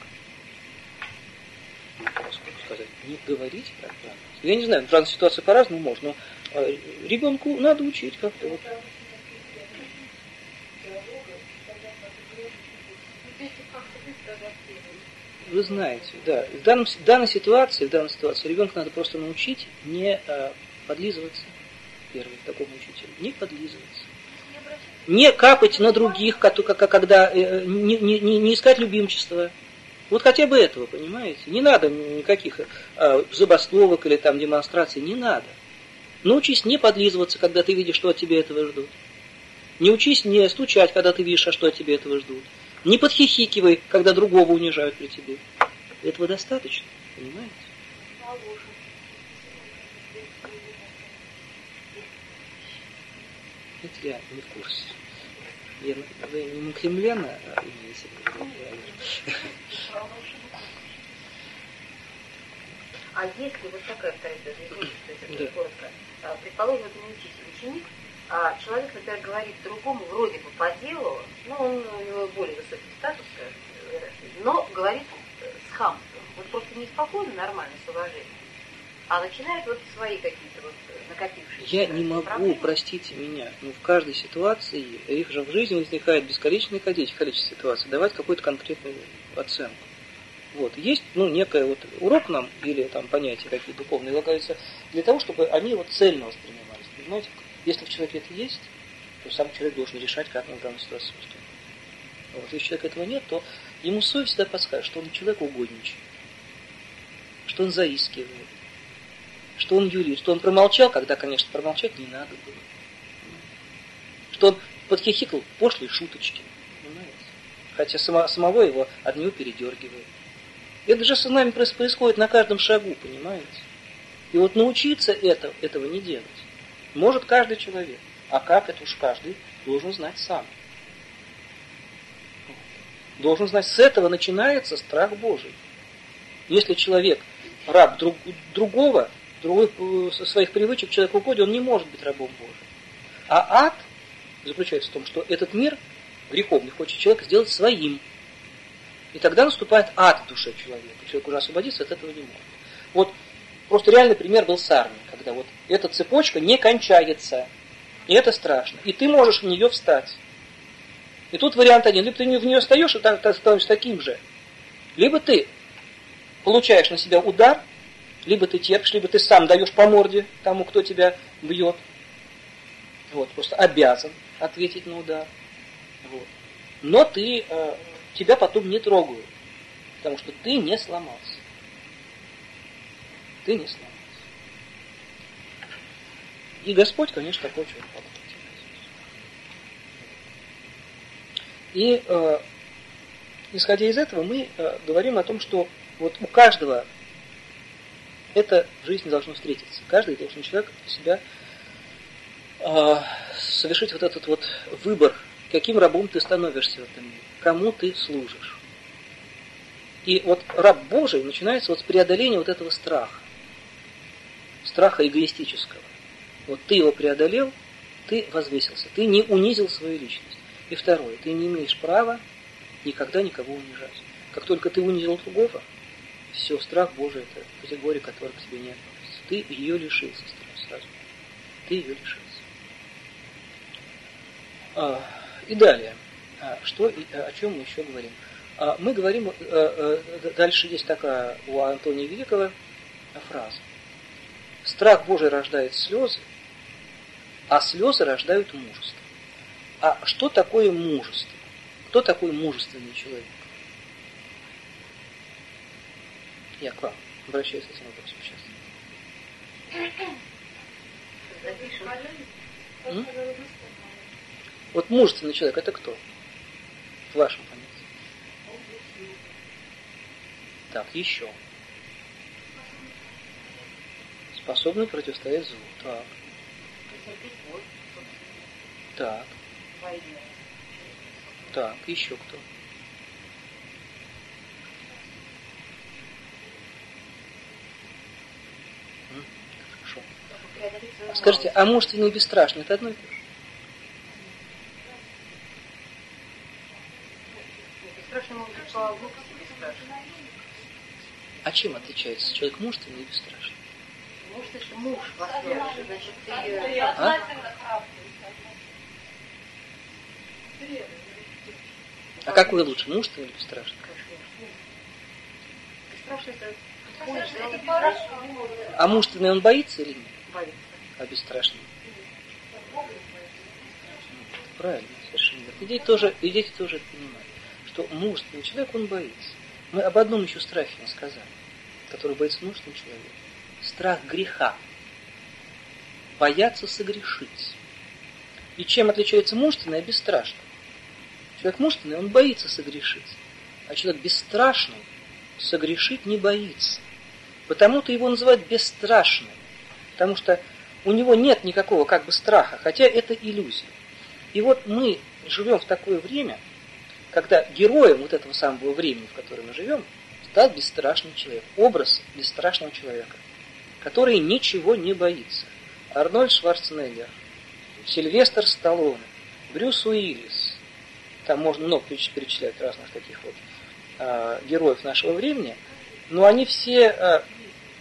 Ну, сколько сказать, не говорить про данную. Я не знаю, в данной ситуации по-разному можно, но э, ребенку надо учить как-то. Вот. Вы знаете, да, в, данном, в данной ситуации, в данной ситуации ребенка надо просто научить не э, подлизываться, первый, к такому учителю, не подлизываться. Не капать на других, когда э, не, не, не искать любимчества. Вот хотя бы этого, понимаете? Не надо никаких э, забастовок или там демонстраций, не надо. Научись не подлизываться, когда ты видишь, что от тебя этого ждут. Не учись не стучать, когда ты видишь, а что от тебя этого ждут. Не подхихикивай, когда другого унижают при тебе. Этого достаточно, понимаете? Это я не в курсе. Я, вы не Максимилиана, а имеете в виду? А если вот такая вторая извините, коротко, предположим, это не учитель, ученик, а человек, например, говорит другому вроде бы по делу, ну, он, у него более высокий статус, но говорит с хамством. Вот просто неспокойно, нормально, с уважением. А начинает вот свои какие-то вот накопившиеся. Я не могу, проблемы. простите меня, но в каждой ситуации, их же в жизни возникает бесконечное количество ситуаций, давать какую-то конкретную оценку. Вот. Есть, ну, некое вот урок нам, или там понятия какие духовные влагаются, для того, чтобы они вот цельно воспринимались. Понимаете? Если в человеке это есть, то сам человек должен решать, как он в данной ситуации поступить. Вот. Если у человека этого нет, то ему совесть всегда подскажет, что он человек угодничает, что он заискивает, что он юлит, что он промолчал, когда, конечно, промолчать не надо было. Что он подхихикал пошлые шуточки. Понимаете? Хотя само, самого его от него передергивает. Это же с нами происходит на каждом шагу, понимаете? И вот научиться это, этого не делать может каждый человек. А как, это уж каждый должен знать сам. Должен знать, с этого начинается страх Божий. Если человек раб друг, другого, другой, со своих привычек человек угоден, он не может быть рабом Божьим. А ад заключается в том, что этот мир греховный хочет человека сделать своим. И тогда наступает ад в душе человека. Человек уже освободиться от этого не может. Вот просто реальный пример был с армией, когда вот эта цепочка не кончается. И это страшно. И ты можешь в нее встать. И тут вариант один. Либо ты в нее встаешь и так, так становишься таким же. Либо ты получаешь на себя удар, либо ты терпишь, либо ты сам даешь по морде тому, кто тебя бьет. Вот, просто обязан ответить на удар. Вот. Но ты, э, тебя потом не трогают, потому что ты не сломался. Ты не сломался. И Господь, конечно, такой человек. И э, исходя из этого, мы э, говорим о том, что вот у каждого это в жизни должно встретиться. Каждый должен человек для себя э, совершить вот этот вот выбор, каким рабом ты становишься в этом мире, кому ты служишь. И вот раб Божий начинается вот с преодоления вот этого страха. Страха эгоистического. Вот ты его преодолел, ты возвысился, ты не унизил свою личность. И второе, ты не имеешь права никогда никого унижать. Как только ты унизил другого, все, страх Божий — это категория, которая к тебе не относится. Ты ее лишился сразу. Ты ее лишился. А, и далее. А, что, о чем мы еще говорим? А, мы говорим, а, а, дальше есть такая у Антония Великого фраза. Страх Божий рождает слезы, а слезы рождают мужество. А что такое мужество? Кто такой мужественный человек? Я к вам обращаюсь с этим вопросом сейчас. М? Вот мужественный человек — это кто? В вашем понятии. Так, еще. Способный противостоять злу. Так. Так. Так, еще кто? М? Хорошо. Скажите, а мужественный и бесстрашный — это одно и то же? Бесстрашный может быть по глупости бесстрашный. А чем отличается человек мужественный и бесстрашный? Может, это муж в основе, значит, ты... А? А какой лучше, мужественный или бесстрашный? Бесстрашный — это А мужественный он боится или нет? боится. А бесстрашный? Правильно, совершенно верно. И дети тоже, и дети тоже это понимают, что мужественный человек, он боится. Мы об одном еще страхе не сказали, который боится мужественный человек. Страх греха. Бояться согрешить. И чем отличается мужественный от бесстрашного? Человек мужественный, он боится согрешить. А человек бесстрашный согрешить не боится. Потому-то его называют бесстрашным. Потому что у него нет никакого как бы страха, хотя это иллюзия. И вот мы живем в такое время, когда героем вот этого самого времени, в котором мы живем, стал бесстрашный человек. Образ бесстрашного человека, который ничего не боится. Арнольд Шварценеггер, Сильвестр Сталлоне, Брюс Уиллис. Там можно много перечислять разных таких вот э, героев нашего времени. Но они все э,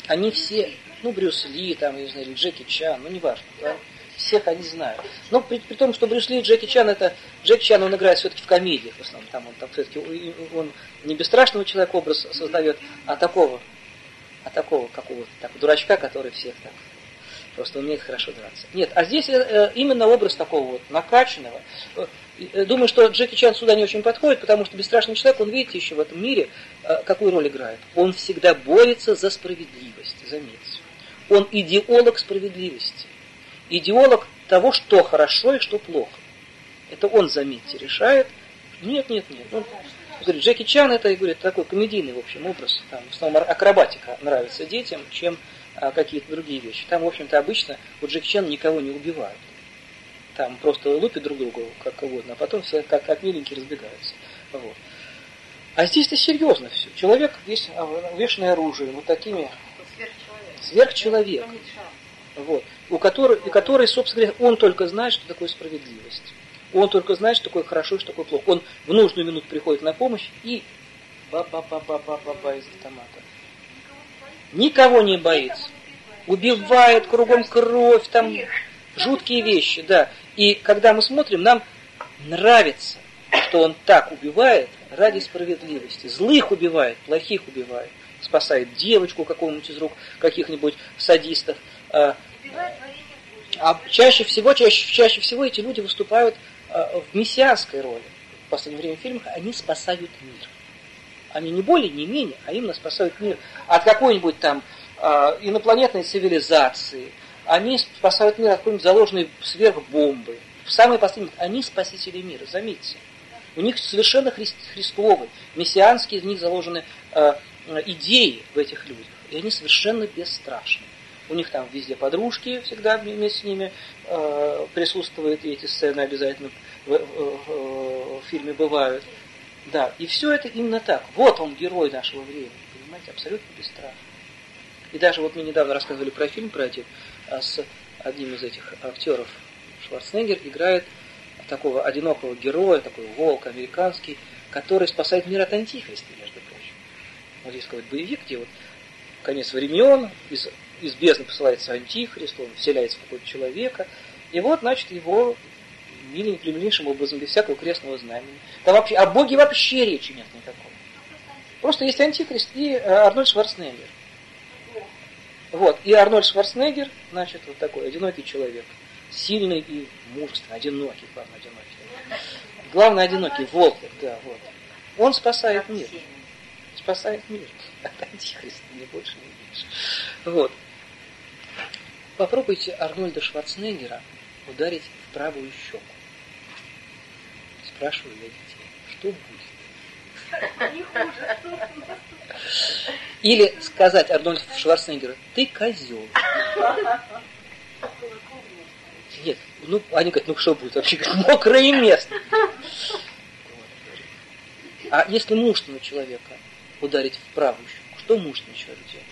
они все, ну, Брюс Ли, там, я не знаю, или Джеки Чан, ну, неважно, да, всех они знают. Но при, при том, что Брюс Ли и Джеки Чан, это, Джеки Чан, он играет все-таки в комедиях в основном, там он там все-таки, он не бесстрашного человека образ создает, а такого, а такого какого-то так, дурачка, который всех так, просто умеет хорошо драться. Нет, а здесь э, именно образ такого вот накачанного. Думаю, что Джеки Чан сюда не очень подходит, потому что бесстрашный человек, он, видите, еще в этом мире э, какую роль играет. Он всегда борется за справедливость, заметьте. Он идеолог справедливости. Идеолог того, что хорошо и что плохо. Это он, заметьте, решает. Нет, нет, нет. Он, говорит, Джеки Чан это, говорит, такой комедийный, в общем, образ. Там, в основном акробатика нравится детям, чем а, какие-то другие вещи. Там, в общем-то, обычно у Джеки Чана никого не убивают. Там просто лупят друг друга как угодно, а потом все как, как миленькие разбегаются. Вот. А здесь-то серьезно все. Человек весь увешанный оружием, вот такими... Сверхчеловек. Вот. У которой, у которой, собственно говоря, он только знает, что такое справедливость. Он только знает, что такое хорошо и что такое плохо. Он в нужную минуту приходит на помощь и ба-ба-ба-ба-ба-ба из автомата. Никого не боится. Убивает, кругом кровь, там жуткие вещи, да. И когда мы смотрим, нам нравится, что он так убивает ради справедливости. Злых убивает, плохих убивает. Спасает девочку какого-нибудь из рук каких-нибудь садистов. А чаще всего, чаще, чаще всего эти люди выступают в мессианской роли. В последнее время в фильмах они спасают мир. Они не более, не менее, а именно спасают мир от какой-нибудь там инопланетной цивилизации. Они спасают мир от какой-нибудь заложенной сверхбомбы. В самый последний момент они спасители мира, заметьте. У них совершенно хри- христовые, мессианские, из них заложены э, идеи в этих людях. И они совершенно бесстрашны. У них там везде подружки всегда вместе с ними э, присутствуют, и эти сцены обязательно в, в, в, в фильме бывают. Да, и все это именно так. Вот он, герой нашего времени, понимаете, абсолютно бесстрашный. И даже вот мне недавно рассказывали про фильм, про эти, с одним из этих актеров. Шварценеггер играет такого одинокого героя, такой волк американский, который спасает мир от антихриста, между прочим. Вот здесь какой-то боевик, где вот конец времен, из, из бездны посылается антихрист, он вселяется в какого-то человека, и вот, значит, его миленьким образом, без всякого крестного знамени. Там вообще, о Боге вообще речи нет никакой. Просто есть антихрист и э, Арнольд Шварценеггер. Вот, и Арнольд Шварценеггер, значит, вот такой одинокий человек. Сильный и мужественный, одинокий, главное, одинокий. Главное, одинокий, волк, да, вот. Он спасает мир. Спасает мир от антихриста, ни больше, ни меньше. Вот. Попробуйте Арнольда Шварценеггера ударить в правую щеку. Спрашиваю я детей, что будет? Не хуже. Или сказать Арнольду Шварценеггеру, ты козел. Нет, ну, они говорят, ну что будет вообще? Мокрое место. А если мужественного человека ударить в правую щеку, что мужественный человек делает?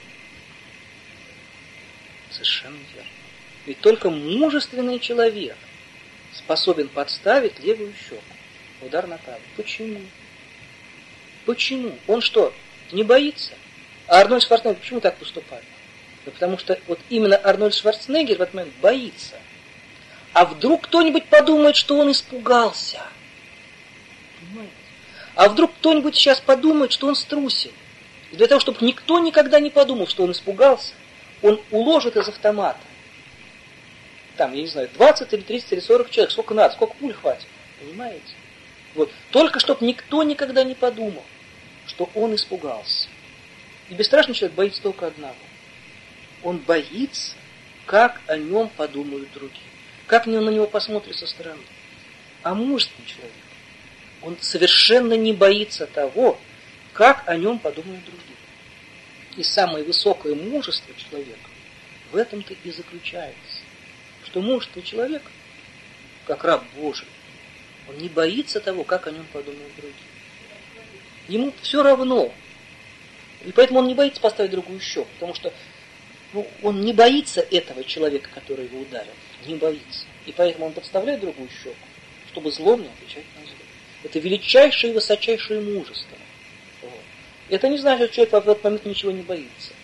Совершенно верно. Ведь только мужественный человек способен подставить левую щеку. Удар на правую. Почему? Почему? Он что, не боится? А Арнольд Шварценеггер почему так поступает? Да потому что вот именно Арнольд Шварценеггер в этот момент боится. А вдруг кто-нибудь подумает, что он испугался? Понимаете? А вдруг кто-нибудь сейчас подумает, что он струсил? И для того, чтобы никто никогда не подумал, что он испугался, он уложит из автомата. Там, я не знаю, двадцать или тридцать или сорок человек, сколько надо, сколько пуль хватит. Понимаете? Вот. Только чтобы никто никогда не подумал, что он испугался. И бесстрашный человек боится только одного. Он боится, как о нем подумают другие. Как на него посмотрят со стороны. А мужественный человек, он совершенно не боится того, как о нем подумают другие. И самое высокое мужество человека в этом-то и заключается. Что мужественный человек, как раб Божий, он не боится того, как о нем подумают другие. Ему все равно. И поэтому он не боится поставить другую щеку, потому что ну, он не боится этого человека, который его ударил. Не боится. И поэтому он подставляет другую щеку, чтобы злом не отвечать на зло. Это величайшее и высочайшее мужество. Вот. Это не значит, что человек в этот момент ничего не боится.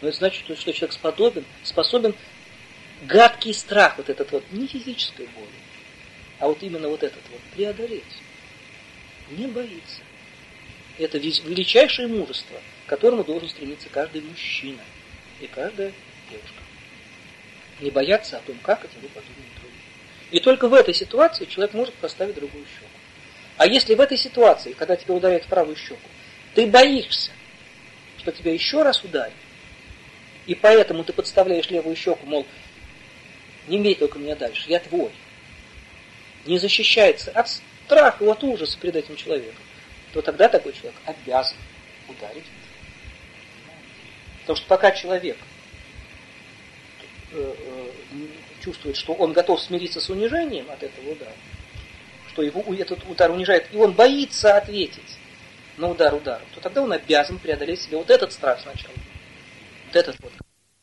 Но это значит, что человек способен, способен гадкий страх, вот этот вот, не физической боли, а вот именно вот этот вот, преодолеть. Не боится. Это величайшее мужество, к которому должен стремиться каждый мужчина и каждая девушка. Не бояться о том, как о тебе подумают другие. И только в этой ситуации человек может поставить другую щеку. А если в этой ситуации, когда тебя ударяют в правую щеку, ты боишься, что тебя еще раз ударят, и поэтому ты подставляешь левую щеку, мол, не бей только меня дальше, я твой. Не защищается от страха, от ужаса перед этим человеком, то тогда такой человек обязан ударить. Потому что пока человек э, э, чувствует, что он готов смириться с унижением от этого удара, что его этот удар унижает, и он боится ответить на удар ударом, то тогда он обязан преодолеть себе вот этот страх сначала. Вот этот вот.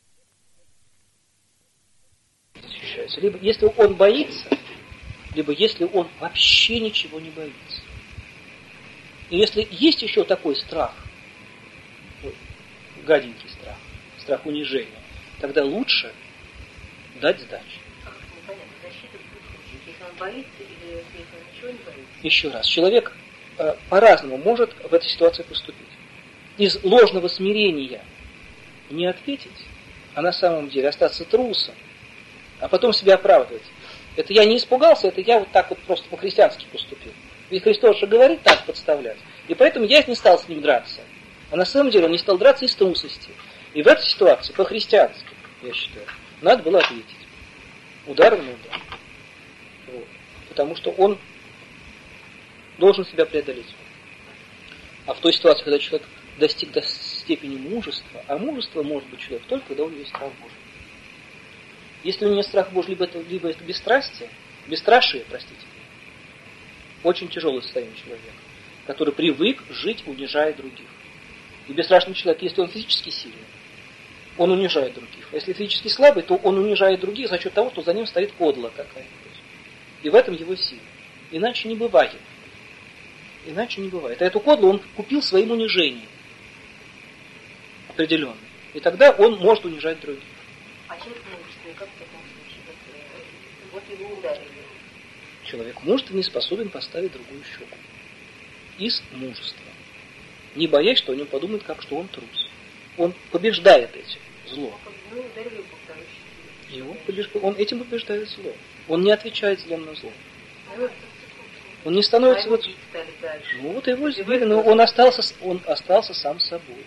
Защищается. Либо если он боится, либо если он вообще ничего не боится. И если есть еще такой страх, гаденький страх, страх унижения, тогда лучше дать сдачу. Как это непонятно? Защита будет, если он боится или если он ничего не боится? Еще раз, человек э, по-разному может в этой ситуации поступить. Из ложного смирения не ответить, а на самом деле остаться трусом, а потом себя оправдывать. Это я не испугался, это я вот так вот просто по-христиански поступил. Ведь Христос же говорит так подставлять. И поэтому я не стал с ним драться. А на самом деле он не стал драться из трусости. И в этой ситуации, по-христиански, я считаю, надо было ответить. Ударом на удар. Вот. Потому что он должен себя преодолеть. А в той ситуации, когда человек достиг до степени мужества, а мужество может быть человек только когда у него есть страх Божий. Если у него нет страха Божий, либо это, либо это бесстрастие, бесстрашие, простите, очень тяжелое состояние человека, который привык жить, унижая других. И бесстрашный человек, если он физически сильный, он унижает других. А если физически слабый, то он унижает других за счет того, что за ним стоит кодла какая-нибудь. И в этом его сила. Иначе не бывает. Иначе не бывает. А эту кодлу он купил своим унижением. Определенно. И тогда он может унижать других. А человек мужественный, как в таком случае? Вот его ударили. Человек мужественный способен поставить другую щеку. Из мужества. Не боясь, что о нем подумают, как что он трус. Он побеждает этим зло. Ну, ударили его по второй щеке. Его побеж... Он этим побеждает зло. Он не отвечает злом на зло. Ну, он не становится... а вот... Ну вот его избили, но он остался, он остался сам собой.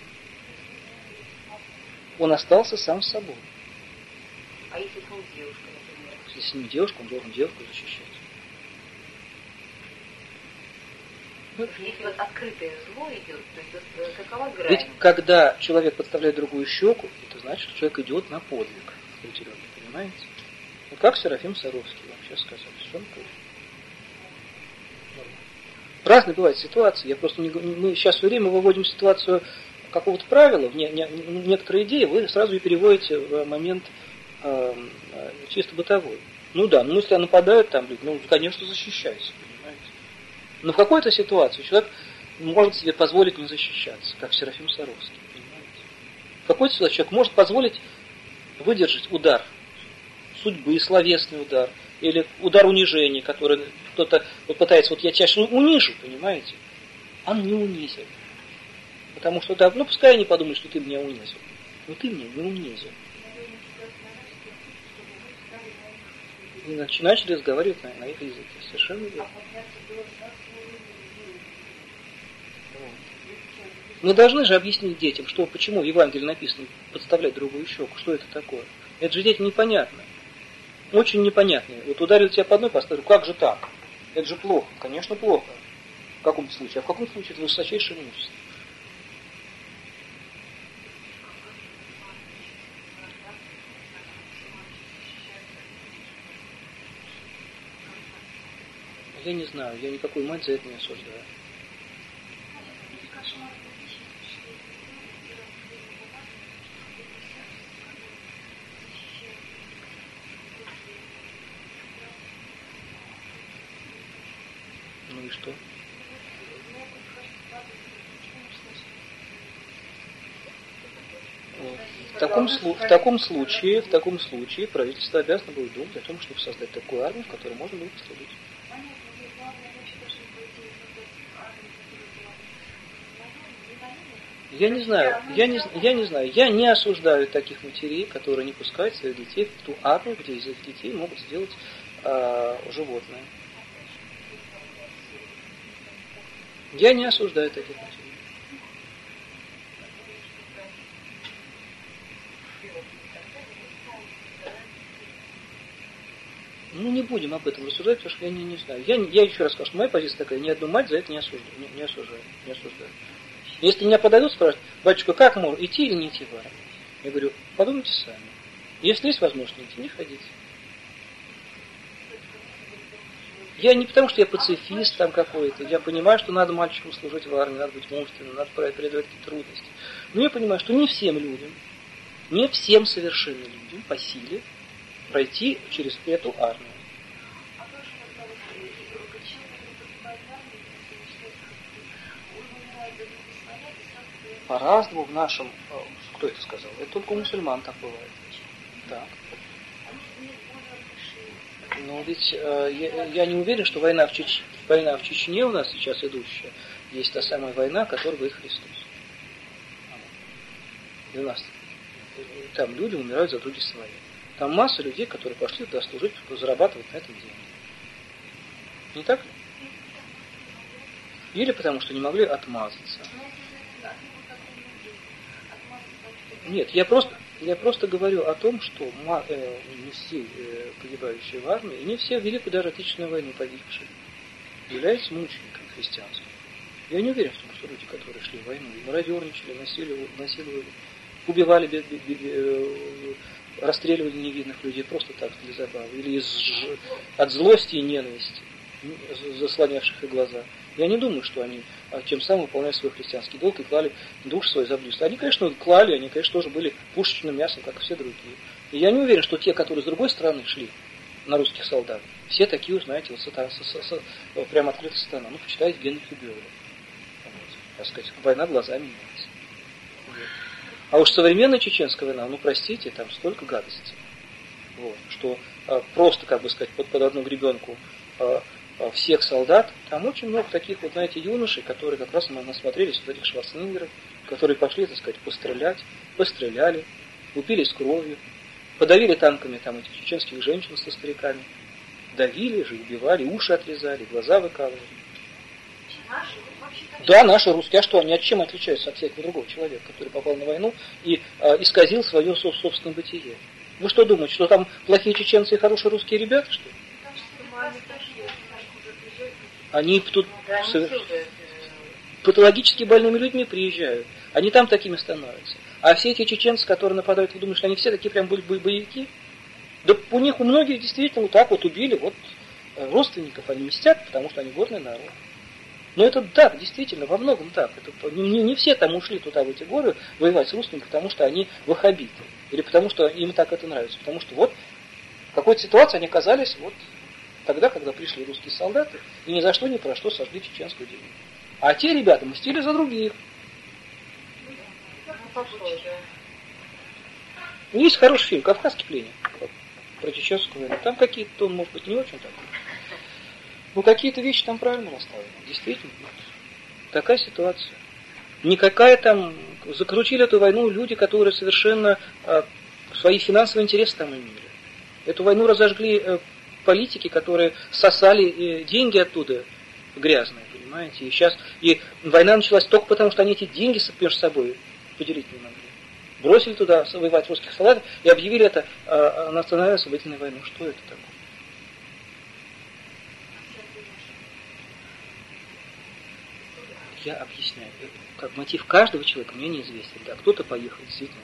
Он остался сам собой. А если с ним девушка, например? Если с ним девушка, он должен девушку защищать. Если вот открытое зло идет, то есть какова грань? Ведь когда человек подставляет другую щеку, это значит, что человек идет на подвиг определенный, понимаете? Вот как Серафим Саровский вам сейчас сказал, совершенно точно. Разные бывают ситуации. Я просто не, мы сейчас все время выводим ситуацию какого-то правила, в не, не, некоторые идеи вы сразу и переводите в момент э, чисто бытовой. Ну да, ну если нападают там люди, ну конечно защищайся, понимаете. Но в какой-то ситуации человек может себе позволить не защищаться, как Серафим Саровский, понимаете. В какой-то ситуации человек может позволить выдержать удар судьбы, словесный удар, или удар унижения, который кто-то вот пытается, вот я тебя сейчас унижу, понимаете, он не унизил. Потому что, да, ну пускай они подумают, что ты меня унизил. Но ты меня не унизил. И начали разговаривать на, на их языке. Совершенно верно. Мы должны же объяснить детям, что, почему в Евангелии написано подставлять другую щеку, что это такое. Это же детям непонятно. Очень непонятно. Вот ударил тебя по одной поставил, как же так? Это же плохо. Конечно, плохо. В каком случае? А в каком случае это высочайшее мужество? Я не знаю, я никакую мать за это не осуждаю. Ну и что? Вот. таком, в, таком случае, в таком случае правительство обязано будет думать о том, чтобы создать такую армию, в которой можно было послужить. Я не знаю, я не, я не знаю, я не осуждаю таких матерей, которые не пускают своих детей в ту армию, где из их детей могут сделать э, животное. Я не осуждаю таких матерей. Ну, не будем об этом рассуждать, потому что я не, не знаю. Я, я еще раз скажу, что моя позиция такая, ни одну мать за это не осуждаю. Не, не осуждаю, не осуждаю. Если меня подойдут, спрашивают, батюшка, как можно, идти или не идти в армию? Я говорю, подумайте сами. Если есть возможность идти, не ходите. Я не потому, что я пацифист там какой-то, я понимаю, что надо мальчику служить в армии, надо быть мужественным, надо преодолевать какие-то трудности. Но я понимаю, что не всем людям, не всем совершенным людям по силе пройти через эту армию. По-разному в нашем... Кто это сказал? Это только у мусульман так бывает. Так. Но ведь э, я, я не уверен, что война в, Чеч... война в Чечне у нас сейчас идущая, есть та самая война, которую говорит Христос. И у нас там люди умирают за други свои. Там масса людей, которые пошли туда служить, зарабатывать на этом деньги. Не так ли? Или потому, что не могли отмазаться. Нет, я просто, я просто говорю о том, что э, не все э, погибающие в армии, и не все в Великую даже Отечественную войну погибшие являются мучениками христианскими. Я не уверен в том, что люди, которые шли в войну, мародерничали, насиловали, насиловали убивали, бе, бе, бе, бе, расстреливали невинных людей просто так, для забавы, или из, от злости и ненависти, заслонявших их глаза. Я не думаю, что они тем самым выполняли свой христианский долг и клали душ свой за близких. Они, конечно, клали, они, конечно, тоже были пушечным мясом, как и все другие. И я не уверен, что те, которые с другой стороны шли на русских солдат, все такие, знаете, вот сатана, с, с, с, прямо открытая сатана. Ну, почитайте Генриха Бёрля. Вот, так сказать, война глазами меняется. Вот. А уж современная чеченская война, ну, простите, там столько гадостей. Вот, что а, просто, как бы сказать, под, под одну гребенку а, всех солдат, там очень много таких, вот, знаете, юношей, которые как раз насмотрелись вот этих Шварценеггеров, которые пошли, так сказать, пострелять, постреляли, упились кровью, подавили танками там этих чеченских женщин со стариками, давили же, убивали, уши отрезали, глаза выкалывали. Наши? Да, наши русские. А что, они от чем отличаются от всякого другого человека, который попал на войну и э, исказил свое собственное бытие? Вы что думаете, что там плохие чеченцы и хорошие русские ребята, что ли? Они тут да, патологически больными людьми приезжают. Они там такими становятся. А все эти чеченцы, которые нападают, вы думаете, что они все такие прям были боевики? Да у них у многих действительно вот так вот убили вот родственников, они мстят, потому что они горный народ. Но это так, действительно, во многом так. Это, не, не все там ушли туда, в эти горы, воевать с русскими, потому что они ваххабиты. Или потому что им так это нравится. Потому что вот в какой-то ситуации они оказались вот тогда, когда пришли русские солдаты, и ни за что, ни про что сожгли чеченскую деревню. А те ребята мстили за других. Есть хороший фильм «Кавказский пленник» про чеченскую войну. Там какие-то, он может быть не очень такой. Но какие-то вещи там правильно расставлены. Действительно. Такая ситуация. Никакая там... Закрутили эту войну люди, которые совершенно а, свои финансовые интересы там имели. Эту войну разожгли а, политики, которые сосали а, деньги оттуда грязные, понимаете. И сейчас... И война началась только потому, что они эти деньги между собой поделить не могли. Бросили туда воевать русских солдат и объявили это а, национальной освободительной войной. Что это такое? Я объясняю, как мотив каждого человека мне неизвестен. Да, кто-то поехал действительно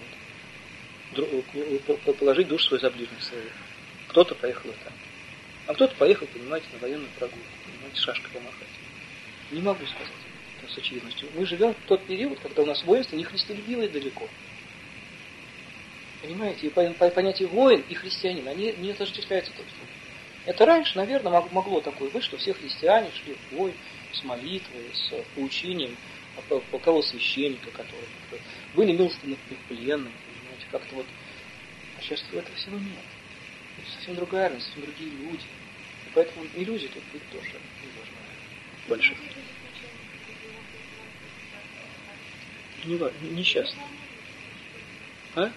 вот, положить душу свою за ближних своих. Кто-то поехал и там. А кто-то поехал, понимаете, на военную прогулку, понимаете, шашкой помахать. Не могу сказать это с очевидностью. Мы живем в тот период, когда у нас воинство не христолюбивое далеко. Понимаете, и понятие воин и христианин, они не отождествляются друг с другом. Это раньше, наверное, могло такое быть, что все христиане шли в бой с молитвой, с поучением полкового священника, который были милостивы к пленным, понимаете, как-то вот. А сейчас этого всего нет. Это совсем другая реальность, совсем другие люди. И поэтому иллюзий тут быть тоже не должно больших. Не, несчастно. А?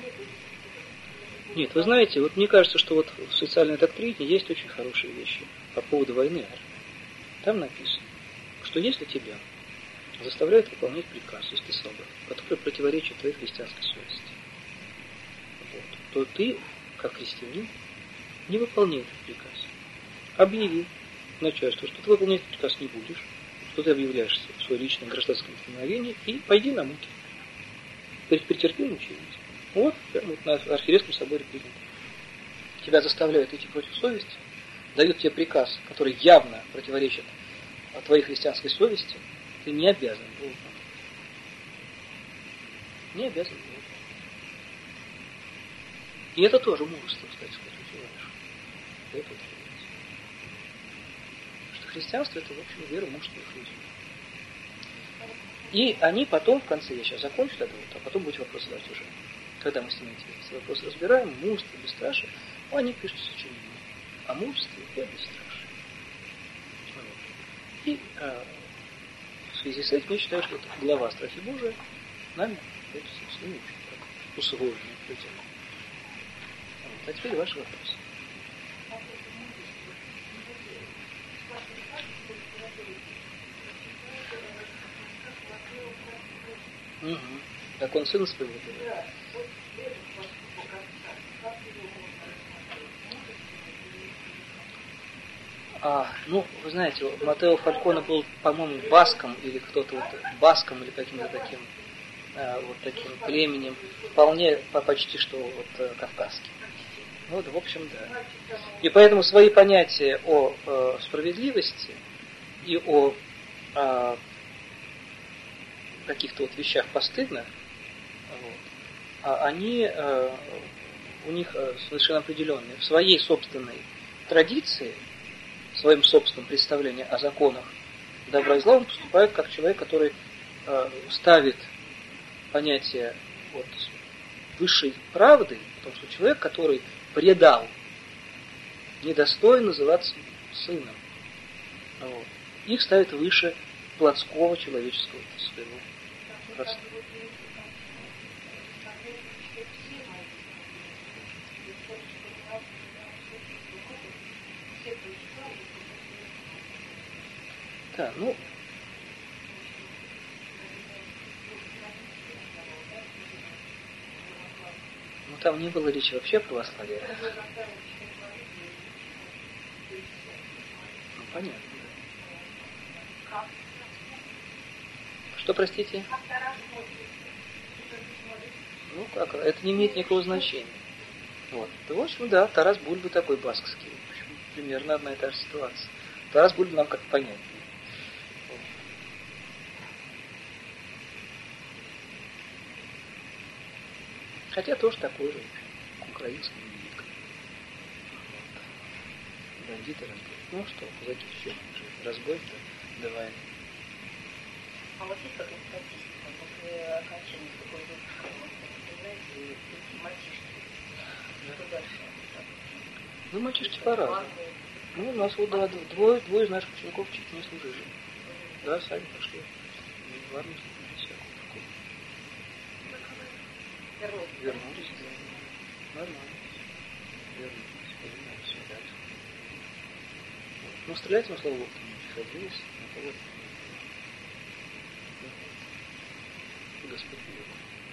Нет, вы знаете, вот мне кажется, что вот в социальной доктрине есть очень хорошие вещи по поводу войны. Там написано, что если тебя заставляют выполнять приказ, если ты солдат, который противоречит твоей христианской совести, вот, то ты, как христианин, не выполняй этот приказ. Объяви начальству, что ты выполнять приказ не будешь, что ты объявляешься в свое личное гражданское неповиновение и пойди на муки. Претерпи мучения. Вот, прямо вот на архиерейском соборе принято. Тебя заставляют идти против совести, дают тебе приказ, который явно противоречит твоей христианской совести, ты не обязан его выполнять. Не обязан его выполнять. И это тоже мужество, кстати сказать, учиваешь. Это вот что христианство это, в общем, вера мужских людей. И они потом, в конце, я сейчас закончу тогда, вот, а потом будете вопросы задавать уже. Когда мы с ними эти вопросы разбираем, мужество, бесстрашие, ну, они пишут сочинения о мужестве и о бесстрашии. И а, в связи с этим я считаю, что это глава страхи Божия нами это, собственно, очень так усвоено. Вот. А теперь ваши вопросы. Угу. Как он сын своего делает. А, ну, вы знаете, Матео Фальконе был, по-моему, баском или кто-то вот баском или каким-то таким а, вот таким племенем, вполне почти что вот кавказским. Вот, в общем, да. И поэтому свои понятия о э, справедливости и о э, каких-то вот вещах постыдных, вот, а они э, у них совершенно определенные. В своей собственной традиции, в своем собственном представлении о законах добра и зла, он поступает как человек, который э, ставит понятие вот, высшей правды, потому что человек, который предал, недостоин называться сыном. Вот. Их ставит выше плотского человеческого своего родства. Да, ну, ну там не было речи вообще о православии. Ну, понятно. Да. Что, простите? Ну как, это не имеет никакого значения. Вот. Да, в общем, да, Тарас Бульба такой баскский. В общем, примерно одна и та же ситуация. Тарас Бульба нам как-то понятнее. Хотя тоже такой же, украинский язык. Вот. Бандиты, разбой. Ну что, казаки еще разбой, да, давай. А вот есть какая-то статистика после окончания такой выпуска, знаете, мальчишки, что дальше? Ну, мальчишки по-разному. Ну, у нас вот, да, двое, двое из наших учеников чуть не служили. Да, сами пошли. В армию служили, всякую такую. Вернулись. Вернулись, да. Нормально. Вернулись, понимаете, все дальше. Вот. Ну, стрелять на слово не приходилось, на кого-то. Господь велик.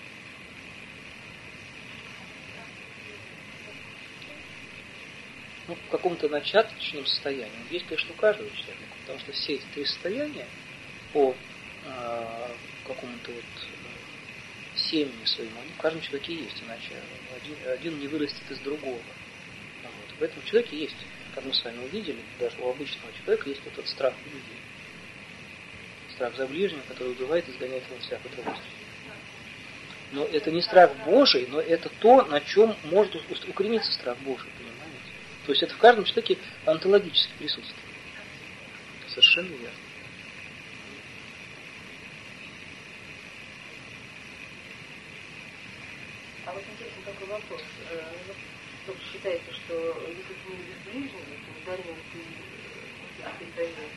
Ну, в каком-то начаточном состоянии есть, конечно, у каждого человека, потому что все эти три состояния по э, какому-то вот э, семени своему, они в каждом человеке есть, иначе один, один не вырастет из другого. Вот. В этом человеке есть, как мы с вами увидели, даже у обычного человека есть этот страх любви. Страх за ближнего, который убивает и изгоняет его всякую другую. Но это не страх Божий, но это то, на чем может укорениться страх Божий, понимаете? То есть это в каждом человеке онтологически присутствует. Совершенно верно. А вот вопрос. Вы считаете, что если ты не любишь ближнего, то ударил ты передает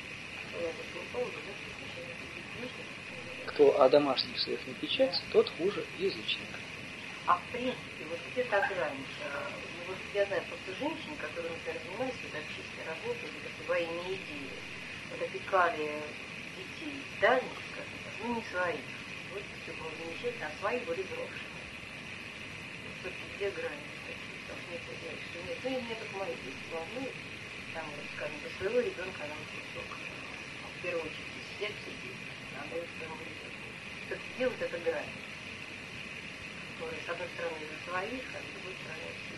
кто о домашних своих не печется, тот хуже язычника. А в принципе, вот где та грань? Ну, вот я знаю просто женщин, которые, например, занимаются вот, общественной работой или как военной идеей, вот опекали детей дальних, скажем так, ну не своих. Вот все было замечательно, а свои были брошены. Вот где грани такие? Потому что мне говорят, что нет, ну и мне только мои дети волнуют, там, вот, скажем, до своего ребенка она вот только, в первую очередь, сидят все дети, надо их своему ребенку. Так где вот эта грань? Которые, с одной стороны, за своих, а с другой стороны, все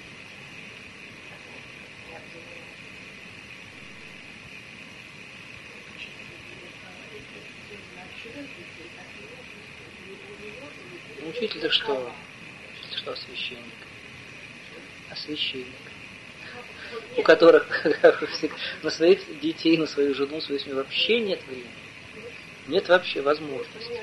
дети. Учитель-то что? Учитель что, священник? А священник? У которых на своих детей, на свою жену, свою семью вообще нет времени. Нет вообще возможности.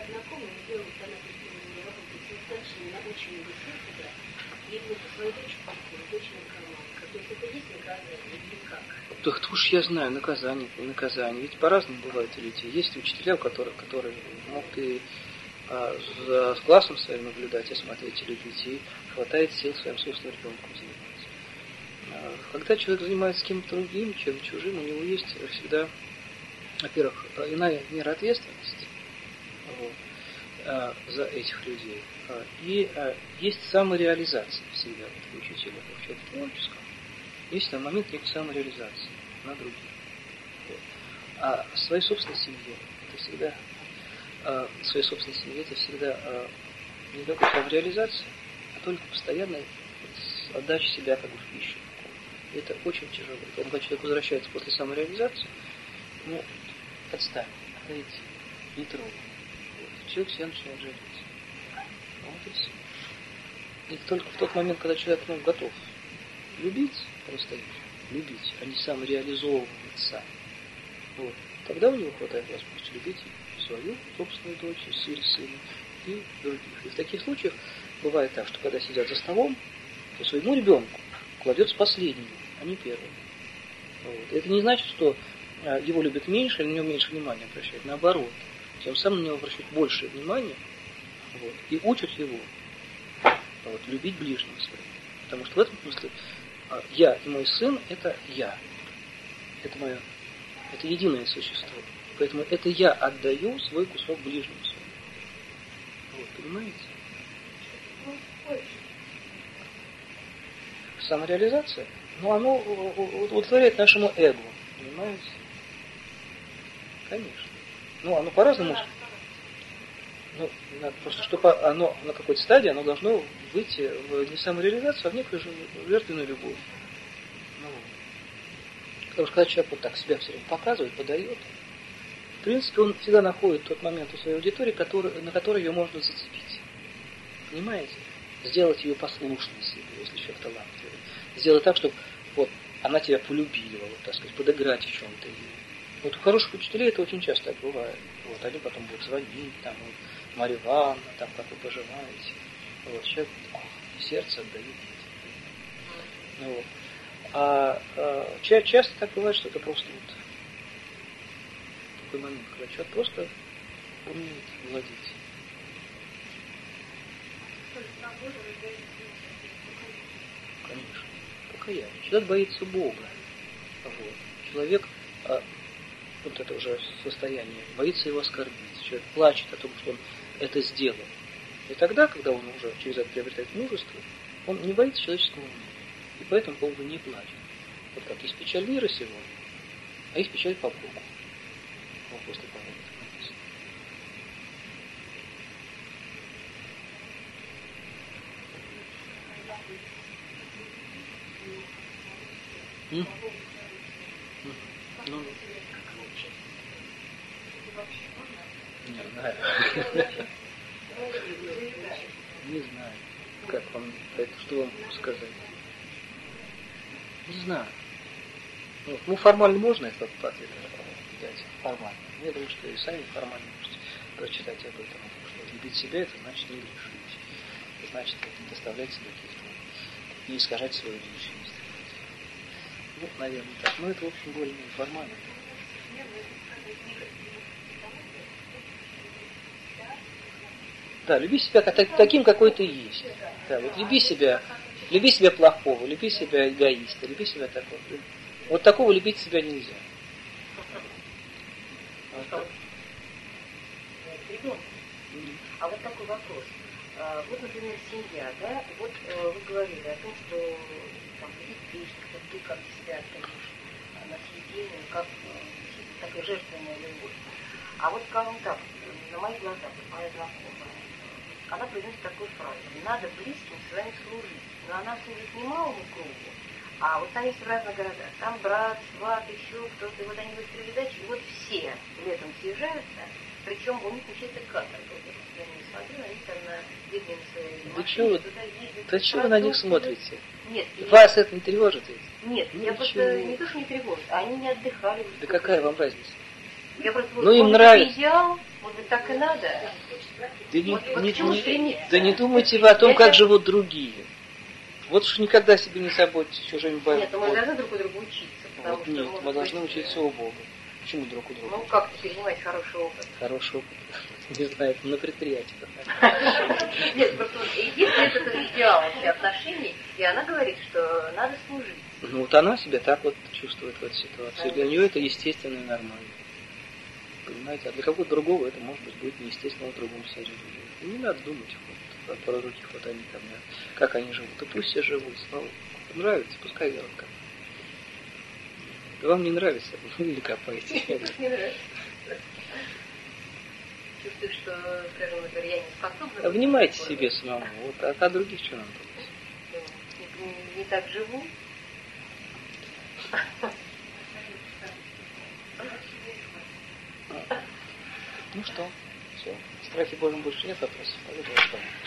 Да кто ж я знаю, наказание, наказание. Ведь по-разному бывают у детей. Есть учителя, у которых, которые могут и а, за классом своим наблюдать, осмотреть или детей, хватает сил своим собственным ребенком заниматься. А, когда человек занимается с кем-то другим, чем чужим, у него есть всегда, во-первых, иная мера ответственности вот, а, за этих людей. А, и а, есть самореализация всегда у учителя, в человеке творческом. Есть там момент некой самореализации на других. Вот. А в своей собственной семье это всегда, а, в своей собственной семье это всегда а, не только самореализация, а только постоянная отдача себя как бы в пищу. И это очень тяжело. Когда человек возвращается после самореализации, ну, отстань, отойди, не трогай. Вот. Человек себя начинает жалеть. Вот и все. И только в тот момент, когда человек ну, готов любить по-настоящему, любить, а не самореализовываться, вот, тогда у него хватает возможности любить свою собственную дочь, сына и других. И в таких случаях бывает так, что когда сидят за столом, то своему ребенку кладется последнему, а не первому. Вот. Это не значит, что его любят меньше, или на него меньше внимания обращают. Наоборот, тем самым на него обращают больше внимания вот, и учат его вот, любить ближнего своего. Потому что в этом смысле я и мой сын – это я. Это мое, это единое существо. Поэтому это я отдаю свой кусок ближнему своему. Вот, понимаете? Самореализация, ну, оно удовлетворяет нашему эго. Понимаете? Конечно. Ну, оно по-разному. Ну, надо просто, чтобы оно на какой-то стадии, оно должно выйти в не самореализацию, а в некую жертвенную любовь. Ну, потому что когда человек вот так себя все время показывает, подает, в принципе, он всегда находит тот момент у своей аудитории, который, на который ее можно зацепить. Понимаете? Сделать ее послушной себе, если человек талантливый. Сделать так, чтобы вот, она тебя полюбила, вот, так сказать, подыграть в чем-то. Вот у хороших учителей это очень часто так бывает. Вот, они потом будут звонить, там, вот, Марья Ивановна, там, как вы поживаете. Вот, человек о, сердце отдает. Ну, вот. А, а ча- часто так бывает, что это просто вот такой момент, когда человек просто умеет владеть. Конечно. Покаяние. Человек боится Бога. Вот. Человек а, вот это уже состояние, боится его оскорбить. Человек плачет о том, что он это сделал. И тогда, когда он уже через это приобретает мужество, он не боится человеческого ума. И по этому поводу не плачет. Вот как есть печаль мира сего, а есть печаль по Богу. Вот после Бога написано. Ну, не знаю. Не знаю. Как вам, что вам сказать? Не знаю. Ну, формально можно этот ответ взять. Формально. Я думаю, что и сами формально можете прочитать об этом. Что любить себя, это значит не грешить. Это значит доставлять себе каких-то не искажать свою личность. Ну, наверное, так. Но это, в общем, более формально. Да, люби себя таким, какой ты есть. Да, вот люби себя, люби себя плохого, люби себя эгоиста, люби себя такого. Вот такого любить себя нельзя. Вот. А вот такой вопрос. Вот, например, семья, да, вот вы говорили о том, что там любить ближних, ты как себя отдаешь на съедение, как такая жертвенная любовь. А вот, скажем так, на моих глазах, моя знакомая, она произносит такую фразу: надо близким своим служить. Но она служит не малому кругу, а вот там есть в разных городах. Там брат, сват, еще кто-то, и вот они в передаче, и вот все летом съезжаются, причем у них учится каторга. Я не смотрю, они там на бедные свои Да машины, чего, туда ездят. да чего вы на них смотрите? Нет. Вас я... это не тревожит ведь? Нет, ну, я ничего. просто не то, что не тревожит, а они не отдыхали. Да какая вам разница? Я просто, ну, им нравится. Идеал, может быть, так и надо. Да не, вот, не, вот не, да не думайте вы о том, я как сейчас... живут другие. Вот уж никогда себе не заботьтесь чужими бабами. Нет, но мы должны друг у друга учиться. Вот что, нет, мы быть... должны учиться у Бога. Почему друг у друга? Ну, как перенимать хороший опыт? Хороший опыт. Не знаю, на предприятиях. Нет, просто если это идеал отношений, и она говорит, что надо служить. Ну, вот она себя так вот чувствует в этой ситуации. Для нее это естественно и нормально. Понимаете? А для кого-то другого это, может быть, будет неестественно в другом союзе. Не надо думать вот, про других, вот они там, как они живут. Да пусть все живут. Ну, нравится, пускай делают как. Да вам не нравится, вы или копаете. Не нравится. Чувствую, что, скажем, например, я не способна... Внимайте себе самому, вот, а, а других что нам думать? Не, не, не так живу. Ну что, все. В страхе Божьем больше нет вопросов.